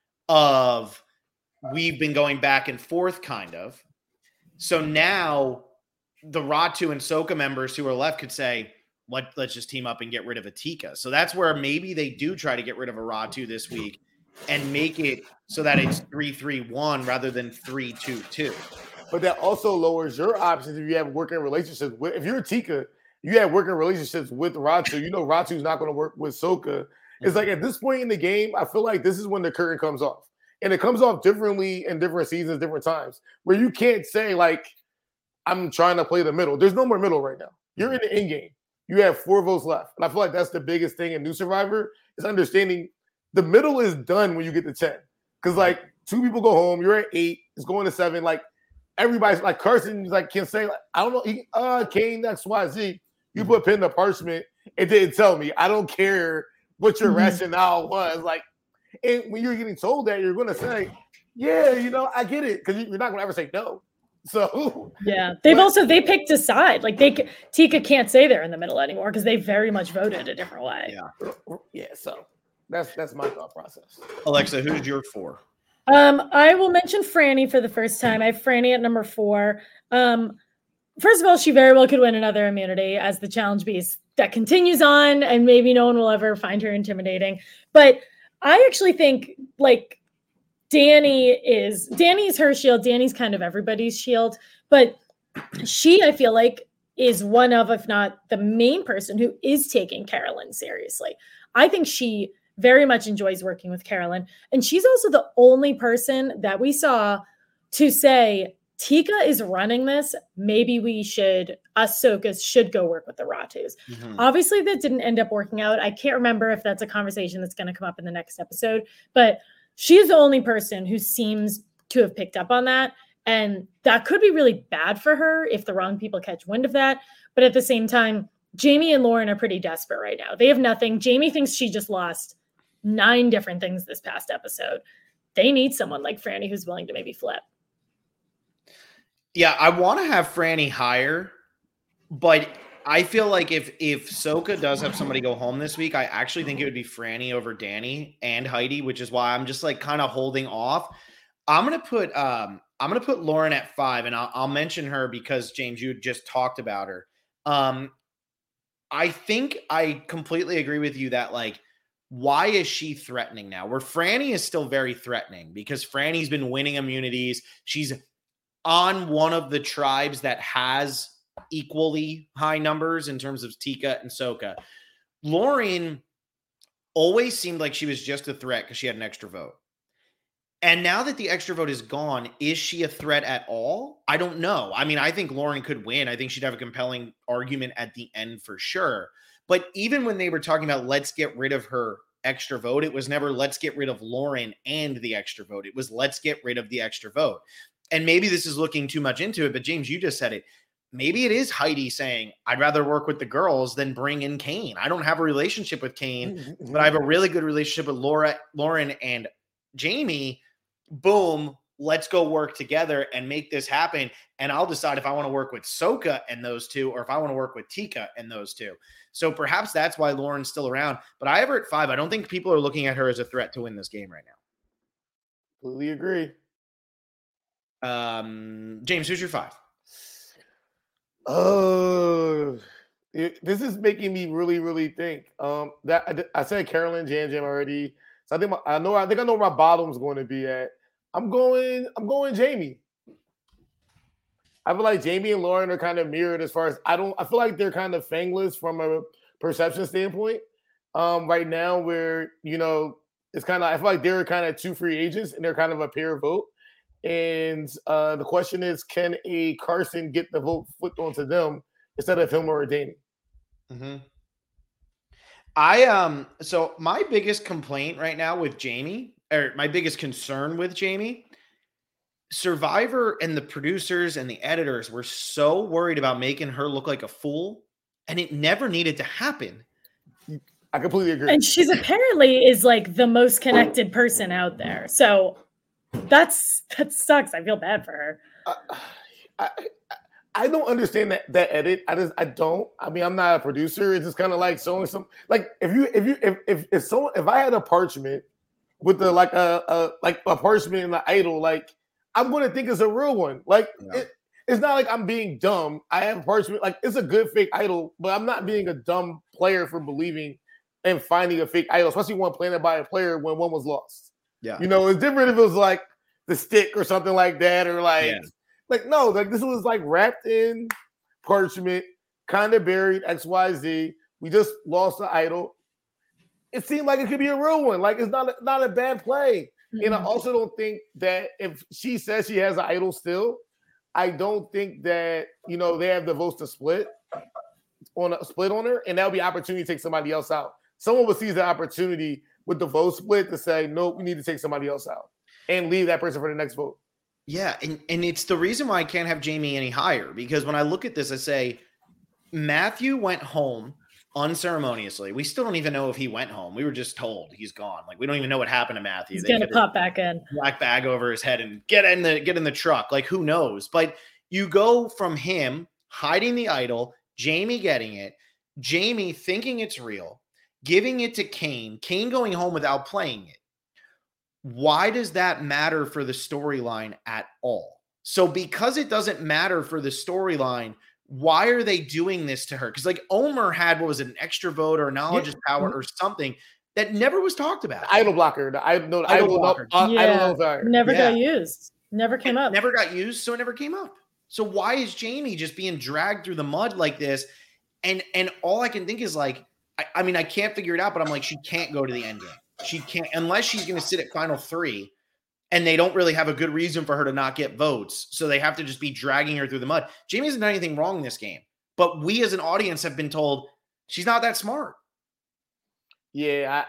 of we've been going back and forth kind of. So now the Ratu and Ahsoka members who are left could say, let's just team up and get rid of a Tika. So that's where maybe they do try to get rid of a Ratu this week and make it so that it's 3-3-1 rather than 3-2-2. But that also lowers your options if you have working relationships with. If you're a Tika, you have working relationships with Ratu. Ratu's not going to work with Ahsoka. It's like at this point in the game, I feel like this is when the curtain comes off. And it comes off differently in different seasons, different times, where you can't say, like, I'm trying to play the middle. There's no more middle right now. You're in the end game. You have 4 votes left. And I feel like that's the biggest thing in New Survivor is understanding the middle is done when you get to 10. Because, like, 2 people go home. You're at 8. It's going to 7. Like, everybody's like Carson like can say, like, I don't know, Kane XYZ. You put pen to parchment. It didn't tell me. I don't care what your rationale was. Like, and when you're getting told that, you're going to say, yeah, I get it. Because you're not going to ever say no. So yeah, they picked a side. Like Tika can't say they're in the middle anymore because they very much voted a different way. Yeah. So that's my thought process. Alexa, who's your 4? I will mention Franny for the first time. I have Franny at number 4. First of all, she very well could win another immunity as the challenge beast that continues on, and maybe no one will ever find her intimidating. But I actually think like Danny's her shield. Danny's kind of everybody's shield, but she, I feel like, is one of, if not the main person who is taking Carolyn seriously. I think she very much enjoys working with Carolyn. And she's also the only person that we saw to say, Tika is running this. Maybe Ahsoka should go work with the Ratus. Mm-hmm. Obviously, that didn't end up working out. I can't remember if that's a conversation that's going to come up in the next episode, but she's the only person who seems to have picked up on that. And that could be really bad for her if the wrong people catch wind of that. But at the same time, Jamie and Lauren are pretty desperate right now. They have nothing. Jamie thinks she just lost 9 different things this past episode. They need someone like Franny who's willing to maybe flip. Yeah, I want to have Franny higher, but I feel like if Ahsoka does have somebody go home this week, I actually think it would be Franny over Danny and Heidi, which is why I'm just like kind of holding off. I'm gonna put Lauren at 5, and I'll mention her because James, you just talked about her. I think I completely agree with you that like, why is she threatening now? Where Franny is still very threatening because Franny's been winning immunities. She's on one of the tribes that has equally high numbers in terms of Tika and Ahsoka. Lauren always seemed like she was just a threat because she had an extra vote. And now that the extra vote is gone, is she a threat at all? I don't know. I mean, I think Lauren could win. I think she'd have a compelling argument at the end for sure. But even when they were talking about let's get rid of her extra vote, it was never let's get rid of Lauren and the extra vote. It was let's get rid of the extra vote. And maybe this is looking too much into it, but James, you just said it. Maybe it is Heidi saying, I'd rather work with the girls than bring in Kane. I don't have a relationship with Kane, but I have a really good relationship with Lauren and Jamie. Boom, let's go work together and make this happen. And I'll decide if I want to work with Soka and those two, or if I want to work with Tika and those two. So perhaps that's why Lauren's still around. But I have her at 5. I don't think people are looking at her as a threat to win this game right now. Completely agree. James, who's your 5? This is making me really, really think. That I said Carolyn Jam already. So I think I know where my bottom's going to be at. I'm going Jamie. I feel like Jamie and Lauren are kind of mirrored as far as I feel like they're kind of fangless from a perception standpoint. Right now, where it's kind of I feel like they're kind of 2 free agents and they're kind of a pair vote. And the question is, can a Carson get the vote flipped onto them instead of him or Danny? Mm-hmm. So my biggest complaint right now with Jamie, or my biggest concern with Jamie, Survivor and the producers and the editors were so worried about making her look like a fool, and it never needed to happen. I completely agree. And she's apparently is like the most connected person out there. So that sucks. I feel bad for her. I don't understand that edit. I don't. I mean, I'm not a producer. It's just kind of like showing some like if I had a parchment with the like a parchment in the idol, like I'm going to think it's a real one. Like it's not like I'm being dumb. I have a parchment. Like it's a good fake idol, but I'm not being a dumb player for believing and finding a fake idol, especially one planted by a player when one was lost. Yeah, it's different if it was like the stick or something like that, or like. Yeah. Like, no, like this was like wrapped in parchment, kind of buried, XYZ. We just lost the idol. It seemed like it could be a real one. Like, it's not a bad play. Mm-hmm. And I also don't think that if she says she has an idol still, I don't think that, they have the votes to split on her, and that'll be opportunity to take somebody else out. Someone will seize the opportunity with the vote split to say, nope, we need to take somebody else out and leave that person for the next vote. Yeah, and it's the reason why I can't have Jamie any higher, because when I look at this, I say Matthew went home unceremoniously. We still don't even know if he went home. We were just told he's gone. Like, we don't even know what happened to Matthew. He's going to pop back in. Black bag over his head and get in the truck. Like, who knows? But you go from him hiding the idol, Jamie getting it, Jamie thinking it's real, giving it to Kane going home without playing it. Why does that matter for the storyline at all? So because it doesn't matter for the storyline, why are they doing this to her? Because like Omer had, what was it, an extra vote or knowledge is power or something that never was talked about. Idol blocker. Idol blocker. Never got used. Never came up. Never got used, so it never came up. So why is Jamie just being dragged through the mud like this? And all I can think is like, I mean, I can't figure it out, but I'm like, she can't go to the end game. She can't, unless she's going to sit at final 3 and they don't really have a good reason for her to not get votes. So they have to just be dragging her through the mud. Jamie hasn't done anything wrong in this game, but we as an audience have been told she's not that smart. Yeah.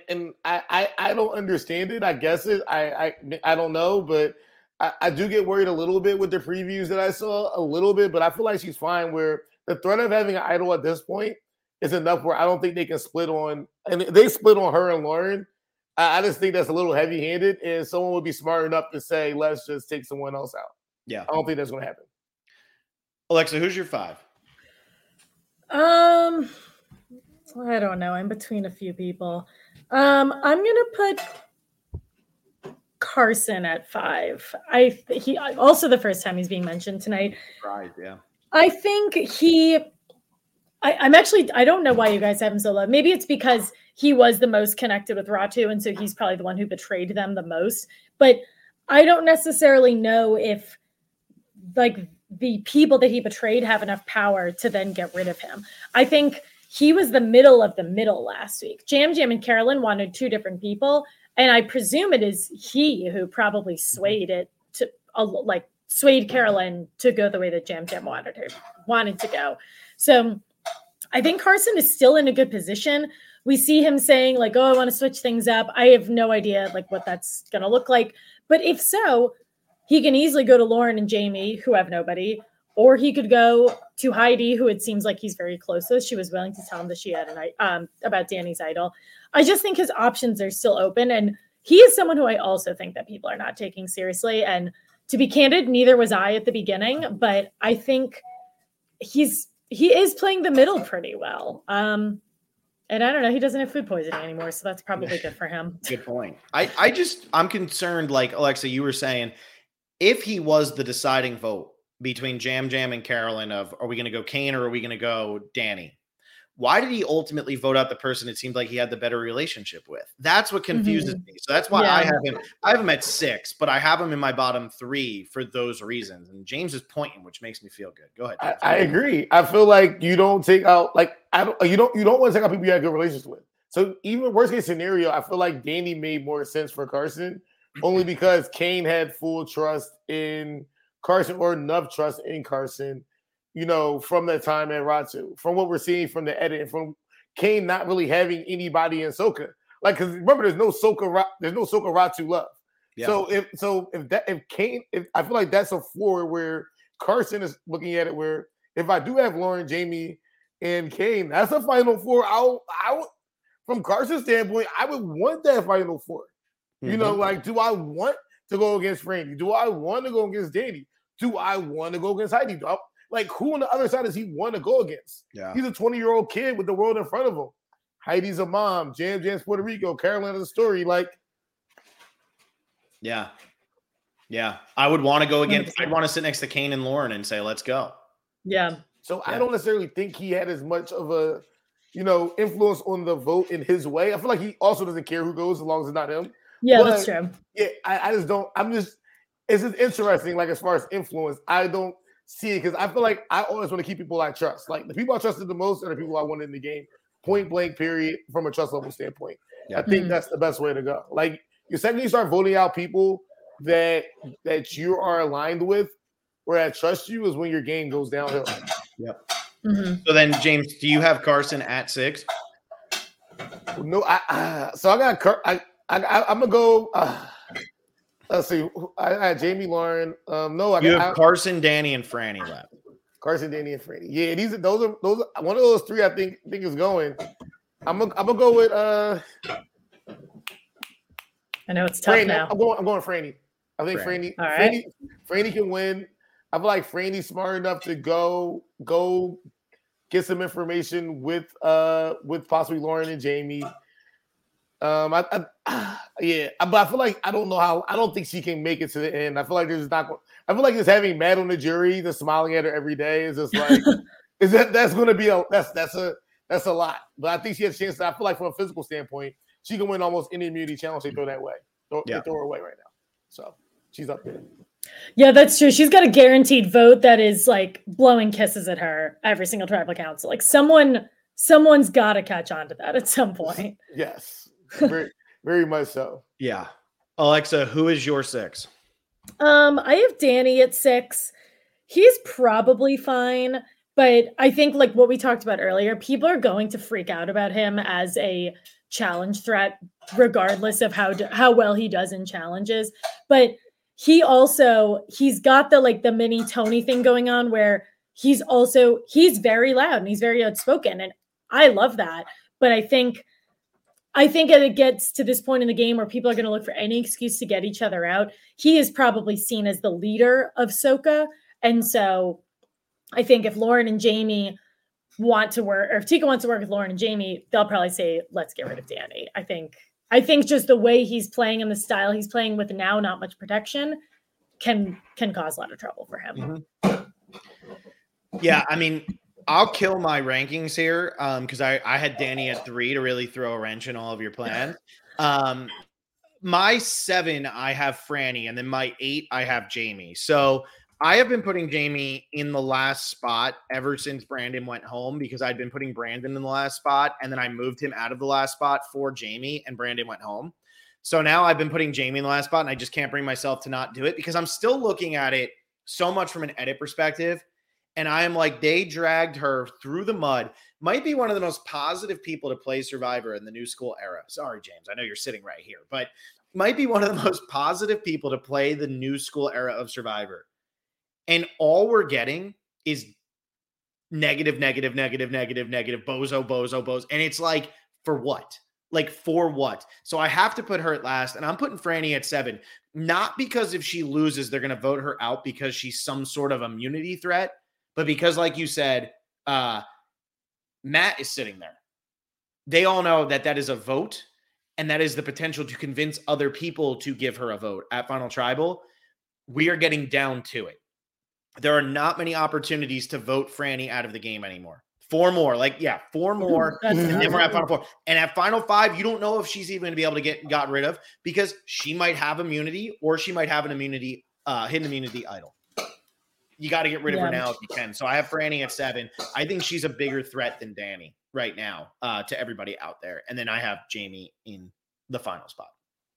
I don't understand it. I guess I don't know, but I do get worried a little bit with the previews that I saw a little bit, but I feel like she's fine where the threat of having an idol at this point is enough where I don't think they can split on, and they split on her and Lauren. I just think that's a little heavy-handed, and someone would be smart enough to say, let's just take someone else out. Yeah. I don't think that's going to happen. Alexa, who's your 5? I don't know. I'm between a few people. I'm going to put Carson at 5. He also the first time he's being mentioned tonight. Right, yeah. I think I don't know why you guys have him so low. Maybe it's because he was the most connected with Ratu, and so he's probably the one who betrayed them the most. But I don't necessarily know if like the people that he betrayed have enough power to then get rid of him. I think he was the middle of the middle last week. Jam and Carolyn wanted 2 different people, And I presume it is he who probably swayed it to swayed Carolyn to go the way that Jam Jam wanted to go. So I think Carson is still in a good position. We see him saying like, oh, I want to switch things up. I have no idea like what that's going to look like. But if so, he can easily go to Lauren and Jamie, who have nobody, or he could go to Heidi, who it seems like he's very close with. She was willing to tell him that she had about Danny's idol. I just think his options are still open. And he is someone who I also think that people are not taking seriously. And to be candid, neither was I at the beginning, but I think he is playing the middle pretty well. And I don't know, he doesn't have food poisoning anymore, so that's probably good for him. Good point. I'm concerned, like Alexa, you were saying, if he was the deciding vote between Jam Jam and Carolyn of, are we going to go Kane or are we going to go Danny? Why did he ultimately vote out the person it seemed like he had the better relationship with? That's what confuses me. So that's why I have him at 6, but I have him in my bottom 3 for those reasons. And James is pointing, which makes me feel good. Go ahead. I agree. I feel like you don't take out you don't want to take out people you have good relations with. So even worst case scenario, I feel like Danny made more sense for Carson only because Kane had full trust in Carson or enough trust in Carson. From that time at Ratu, from what we're seeing from the edit, and from Kane not really having anybody in Soka. Like, because remember, there's no Soka Ratu love. Yeah. So if Kane, I feel like that's a floor where Carson is looking at it. Where if I do have Lauren, Jamie, and Kane, that's a final 4. I would, from Carson's standpoint, I would want that final 4. Mm-hmm. Do I want to go against Franny? Do I want to go against Danny? Do I want to go against Heidi? Who on the other side does he want to go against? Yeah. He's a 20-year-old kid with the world in front of him. Heidi's a mom. Jam Jam's Puerto Rico. Carolina's a story. Yeah. I would want to go against. I'd want to sit next to Kane and Lauren and say, let's go. Yeah. So I don't necessarily think he had as much of a, influence on the vote in his way. I feel like he also doesn't care who goes as long as it's not him. Yeah, that's true. Yeah, I just don't. It's just interesting, as far as influence, I don't see it because I feel like I always want to keep people I trust. The people I trusted the most are the people I wanted in the game, point blank, period, from a trust level standpoint. Yeah. I think that's the best way to go. The second you start voting out people that you are aligned with or that trust you is when your game goes downhill. Yep. Mm-hmm. So then, James, do you have Carson at 6? No, so I got I'm gonna go. Let's see. I had Jamie, Lauren. You have Carson, Danny, and Franny left. Carson, Danny, and Franny. Yeah, those are one of those 3. I think is going. I'm gonna go with. I know it's tough Franny. now. I'm going Franny. I think Franny. All right. Franny can win. I feel like Franny's smart enough to go get some information with possibly Lauren and Jamie. But I feel like I don't think she can make it to the end. I feel like I feel like just having Matt on the jury, just smiling at her every day is just that's going to be that's a lot. But I think she has a chance. I feel like from a physical standpoint, she can win almost any immunity challenge they throw that way. They throw her away right now. So she's up there. Yeah, that's true. She's got a guaranteed vote that is blowing kisses at her every single tribal council. Someone's got to catch on to that at some point. Yes. Very, very much so. Yeah. Alexa, who is your 6? I have Danny at 6. He's probably fine, but I think what we talked about earlier, people are going to freak out about him as a challenge threat, regardless of how well he does in challenges. But he's got the mini Tony thing going on where he's very loud and he's very outspoken. And I love that. But I think it gets to this point in the game where people are going to look for any excuse to get each other out. He is probably seen as the leader of Soka. And so I think if Lauren and Jamie want to work, or if Tika wants to work with Lauren and Jamie, they'll probably say, let's get rid of Danny. I think just the way he's playing and the style he's playing with now, not much protection, can cause a lot of trouble for him. Mm-hmm. Yeah, I mean, I'll kill my rankings here because I had Danny at 3 to really throw a wrench in all of your plans. My 7, I have Franny, and then my 8, I have Jamie. So I have been putting Jamie in the last spot ever since Brandon went home because I'd been putting Brandon in the last spot, and then I moved him out of the last spot for Jamie, and Brandon went home. So now I've been putting Jamie in the last spot, and I just can't bring myself to not do it because I'm still looking at it so much from an edit perspective. And I am like, they dragged her through the mud. Might be one of the most positive people to play Survivor in the new school era. Sorry, James. I know you're sitting right here, but might be one of the most positive people to play the new school era of Survivor. And all we're getting is negative, bozo. And it's like, for what? Like, for what? So I have to put her at last, and I'm putting Frannie at 7. Not because if she loses, they're going to vote her out because she's some sort of immunity threat, but because, like you said, Matt is sitting there. They all know that that is a vote, and that is the potential to convince other people to give her a vote at Final Tribal. We are getting down to it. There are not many opportunities to vote Frannie out of the game anymore. 4 more. 4 more. And then we're at Final 4. And at Final 5, you don't know if she's even going to be able to get got rid of because she might have immunity or she might have an immunity, hidden immunity idol. You got to get rid of her now if you can. So I have Frannie at 7. I think she's a bigger threat than Danny right now to everybody out there. And then I have Jamie in the final spot.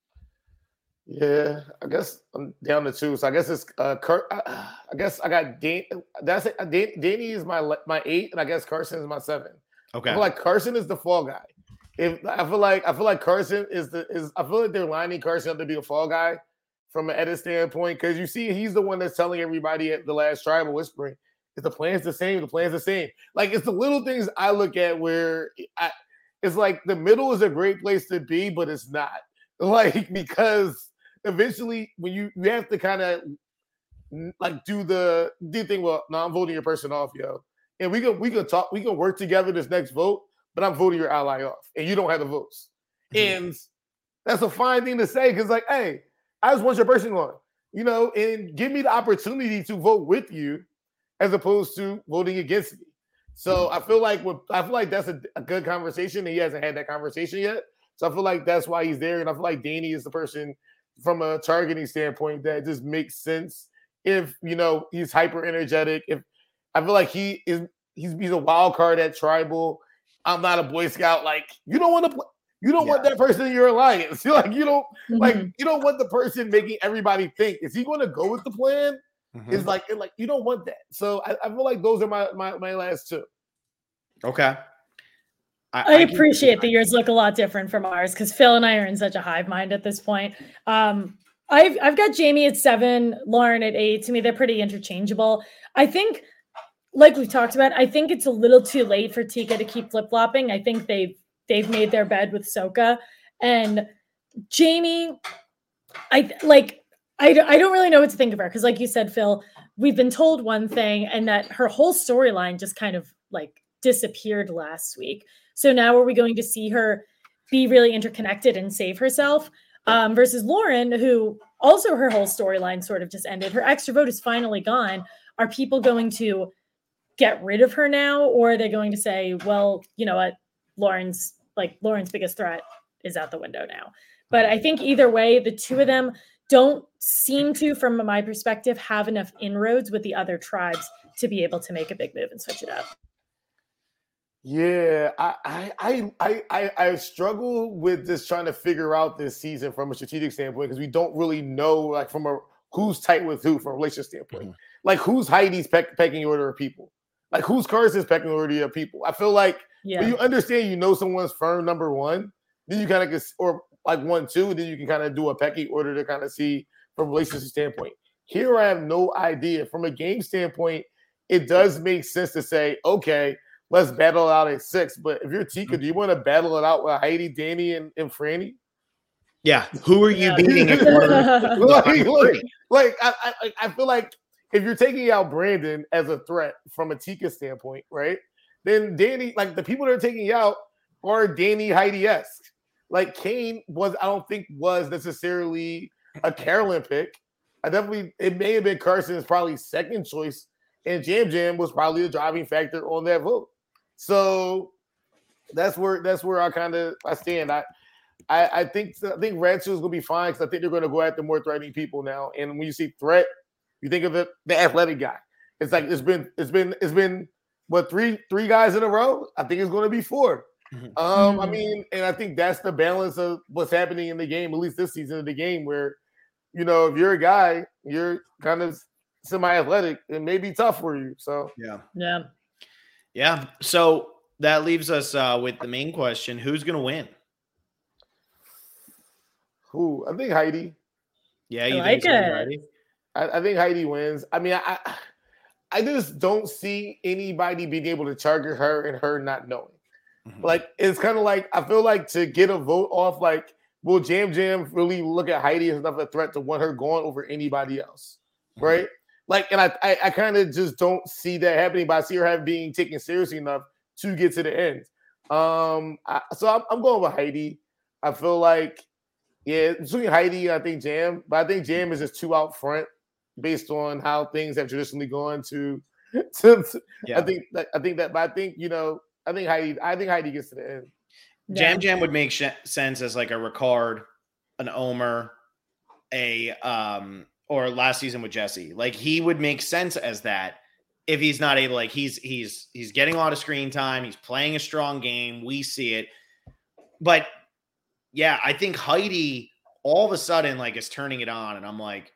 Yeah, I guess I'm down to 2. So I guess it's Kurt. I guess I got Danny. That's it. Danny is my 8, and I guess Carson is my 7. Okay. I feel like Carson is the fall guy. I feel like Carson I feel like they're lining Carson up to be a fall guy from an edit standpoint because you see he's the one that's telling everybody at the last Tribal whispering, "Is the plan's the same? The plan's the same." Like it's the little things I look at where it's like the middle is a great place to be, but it's not like because. Eventually, when you have to kind of like do the thing. Well, no, I'm voting your person off, yo, and we can talk. We can work together this next vote, but I'm voting your ally off, and you don't have the votes, and that's a fine thing to say because, like, hey, I just want your person on, and give me the opportunity to vote with you, as opposed to voting against me. So I feel like that's a good conversation, and he hasn't had that conversation yet. So I feel like that's why he's there, and I feel like Danny is the person. From a targeting standpoint, that just makes sense. If he's hyper energetic, if I feel like he's a wild card at Tribal. I'm not a Boy Scout. Like you don't want to play. You don't want that person in your alliance. You're like you don't you don't want the person making everybody think. Is he going to go with the plan? It's like you don't want that. So I feel like those are my last 2. Okay. I appreciate that yours look a lot different from ours because Phil and I are in such a hive mind at this point. I've got Jamie at 7, Lauren at 8. To me, they're pretty interchangeable. I think, like we've talked about, I think it's a little too late for Tika to keep flip-flopping. I think they've made their bed with Soka. And Jamie, I don't really know what to think of her because, like you said, Phil, we've been told one thing and that her whole storyline just kind of like disappeared last week. So now are we going to see her be really interconnected and save herself versus Lauren, who also her whole storyline sort of just ended. Her extra vote is finally gone. Are people going to get rid of her now? Or are they going to say, well, you know what? Lauren's biggest threat is out the window now. But I think either way, the two of them don't seem to, from my perspective, have enough inroads with the other tribes to be able to make a big move and switch it up. Yeah, I struggle with just trying to figure out this season from a strategic standpoint because we don't really know like who's tight with who from a relationship standpoint. Like who's Heidi's pecking order of people? Like who's Carson's pecking order of people? I feel like when you understand someone's firm number 1, then you kind of or like 1, 2, then you can kind of do a pecking order to kind of see from a relationship standpoint. Here I have no idea. From a game standpoint, it does make sense to say, okay, let's battle it out at 6. But if you're Tika, do you want to battle it out with Heidi, Danny, and Frannie? Yeah. Who are you beating? I feel like if you're taking out Brandon as a threat from a Tika standpoint, right? Then Danny, like the people that are taking out are Danny, Heidi-esque. Like Kane I don't think was necessarily a Carolyn pick. It may have been Carson's probably second choice, and Jam Jam was probably the driving factor on that vote. So that's where I stand. I think Ratchet is gonna be fine because I think they're gonna go after more threatening people now. And when you see threat, you think of the athletic guy. It's like it's been what three guys in a row. I think it's gonna be 4. I mean, and I think that's the balance of what's happening in the game, at least this season of the game, where, you know, if you're a guy, you're kind of semi-athletic, it may be tough for you. So yeah. So that leaves us with the main question: who's going to win? Who? I think Heidi. Yeah, you I think so, like it. Heidi? I think Heidi wins. I mean, I just don't see anybody being able to target her and her not knowing. Like, it's kind of like, I feel like to get a vote off, like, will Jam Jam really look at Heidi as enough a threat to want her going over anybody else? Right? Like, and I kind of just don't see that happening, but I see her being taken seriously enough to get to the end. So I'm going with Heidi. I feel like, yeah, between Heidi and I think Jam, but I think Jam is just too out front based on how things have traditionally gone to I think that, but I think, you know, I think Heidi gets to the end. Jam Jam would make sense as like a Ricard, an Omer, or last season with Jesse. Like, he would make sense as that if he's not able, like, he's getting a lot of screen time, he's playing a strong game, we see it. But yeah, I think Heidi all of a sudden like is turning it on, and I'm like,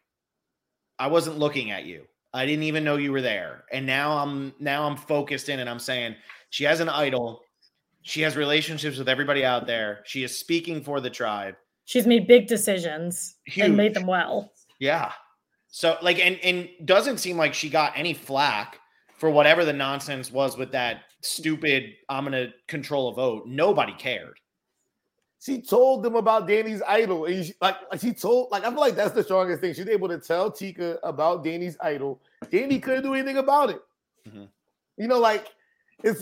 I wasn't looking at you. I didn't even know you were there. And now I'm focused in, and I'm saying she has an idol. She has relationships with everybody out there. She is speaking for the tribe. She's made big decisions and made them well. Yeah. So like, and doesn't seem like she got any flack for whatever the nonsense was with that stupid, I'm going to control a vote. Nobody cared. She told them about Danny's idol. And she told, like, I feel like that's the strongest thing. She's able to tell Tika about Danny's idol. Danny couldn't do anything about it. You know, like, it's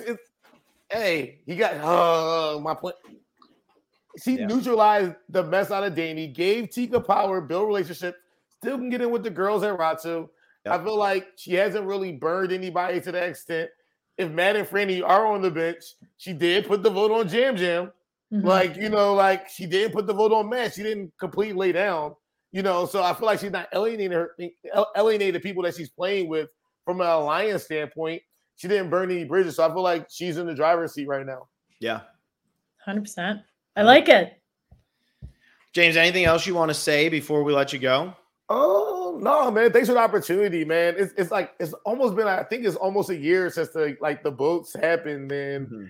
hey, he got my point. She neutralized the mess out of Danny, gave Tika power, build relationship, still can get in with the girls at Ratu. I feel like she hasn't really burned anybody to that extent. If Matt and Franny are on the bench, she did put the vote on Jam Jam. Like, you know, like, she didn't put the vote on Matt. She didn't completely lay down, you know. So I feel like she's not alienating the people that she's playing with from an alliance standpoint. She didn't burn any bridges. So I feel like she's in the driver's seat right now. Yeah. 100%. I like it. James, anything else you want to say before we let you go? Oh, no, man. Thanks for the opportunity, man. It's like, it's almost been, I think it's almost a year since the votes happened, man.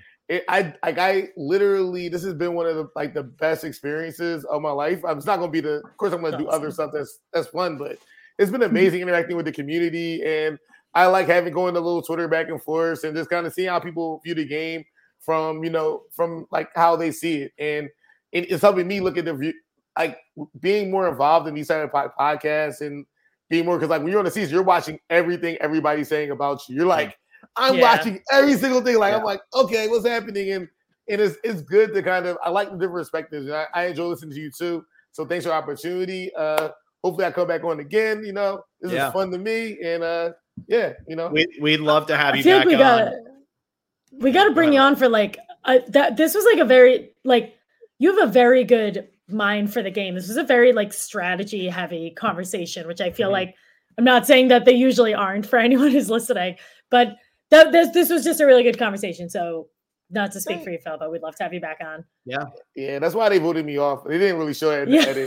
I literally, this has been one of the best experiences of my life. It's not going to be of course I'm going to do other stuff that's fun, but it's been amazing interacting with the community. And I like going to little Twitter back and forth and just kind of seeing how people view the game from like how they see it. And it's helping me look at the view, like being more involved in these type of podcasts and being more, because like when you're on the season, you're watching everything everybody's saying about you. You're like, I'm watching every single thing. Like, I'm like, okay, what's happening? And it's good to kind of, I like the different perspectives. And I enjoy listening to you too. So thanks for the opportunity. Hopefully I come back on again. You know, this is fun to me. And you know, we'd love to have you back on. We got to bring you on for like this was like a very, like, you have a very good mind for the game. This was a very like strategy heavy conversation, which I feel like, I'm not saying that they usually aren't for anyone who's listening, but this was just a really good conversation. So not to speak for you, Phil, but we'd love to have you back on. Yeah, that's why they voted me off. They didn't really show it.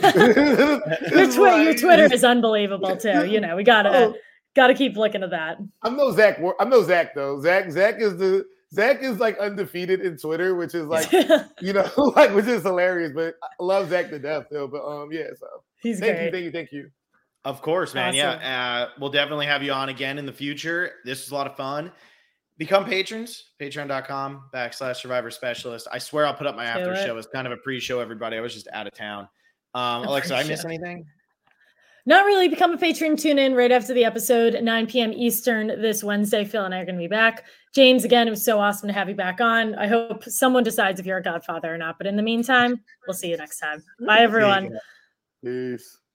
Your Twitter is unbelievable too. You know, we gotta keep looking at that. I'm no Zach though. Zach is like undefeated in Twitter, which is like, you know, like, which is hilarious. But I love Zach to death though. But so he's thank you. Of course, man. Awesome. Yeah, we'll definitely have you on again in the future. This was a lot of fun. Become patrons, patreon.com/Survivor Specialist. I swear I'll put up my after show as kind of a pre-show, everybody. I was just out of town. Alexa, I miss anything? Not really. Become a patron. Tune in right after the episode, 9 p.m. Eastern this Wednesday. Phil and I are going to be back. James, again, it was so awesome to have you back on. I hope someone decides if you're a godfather or not. But in the meantime, we'll see you next time. Bye, everyone. Peace.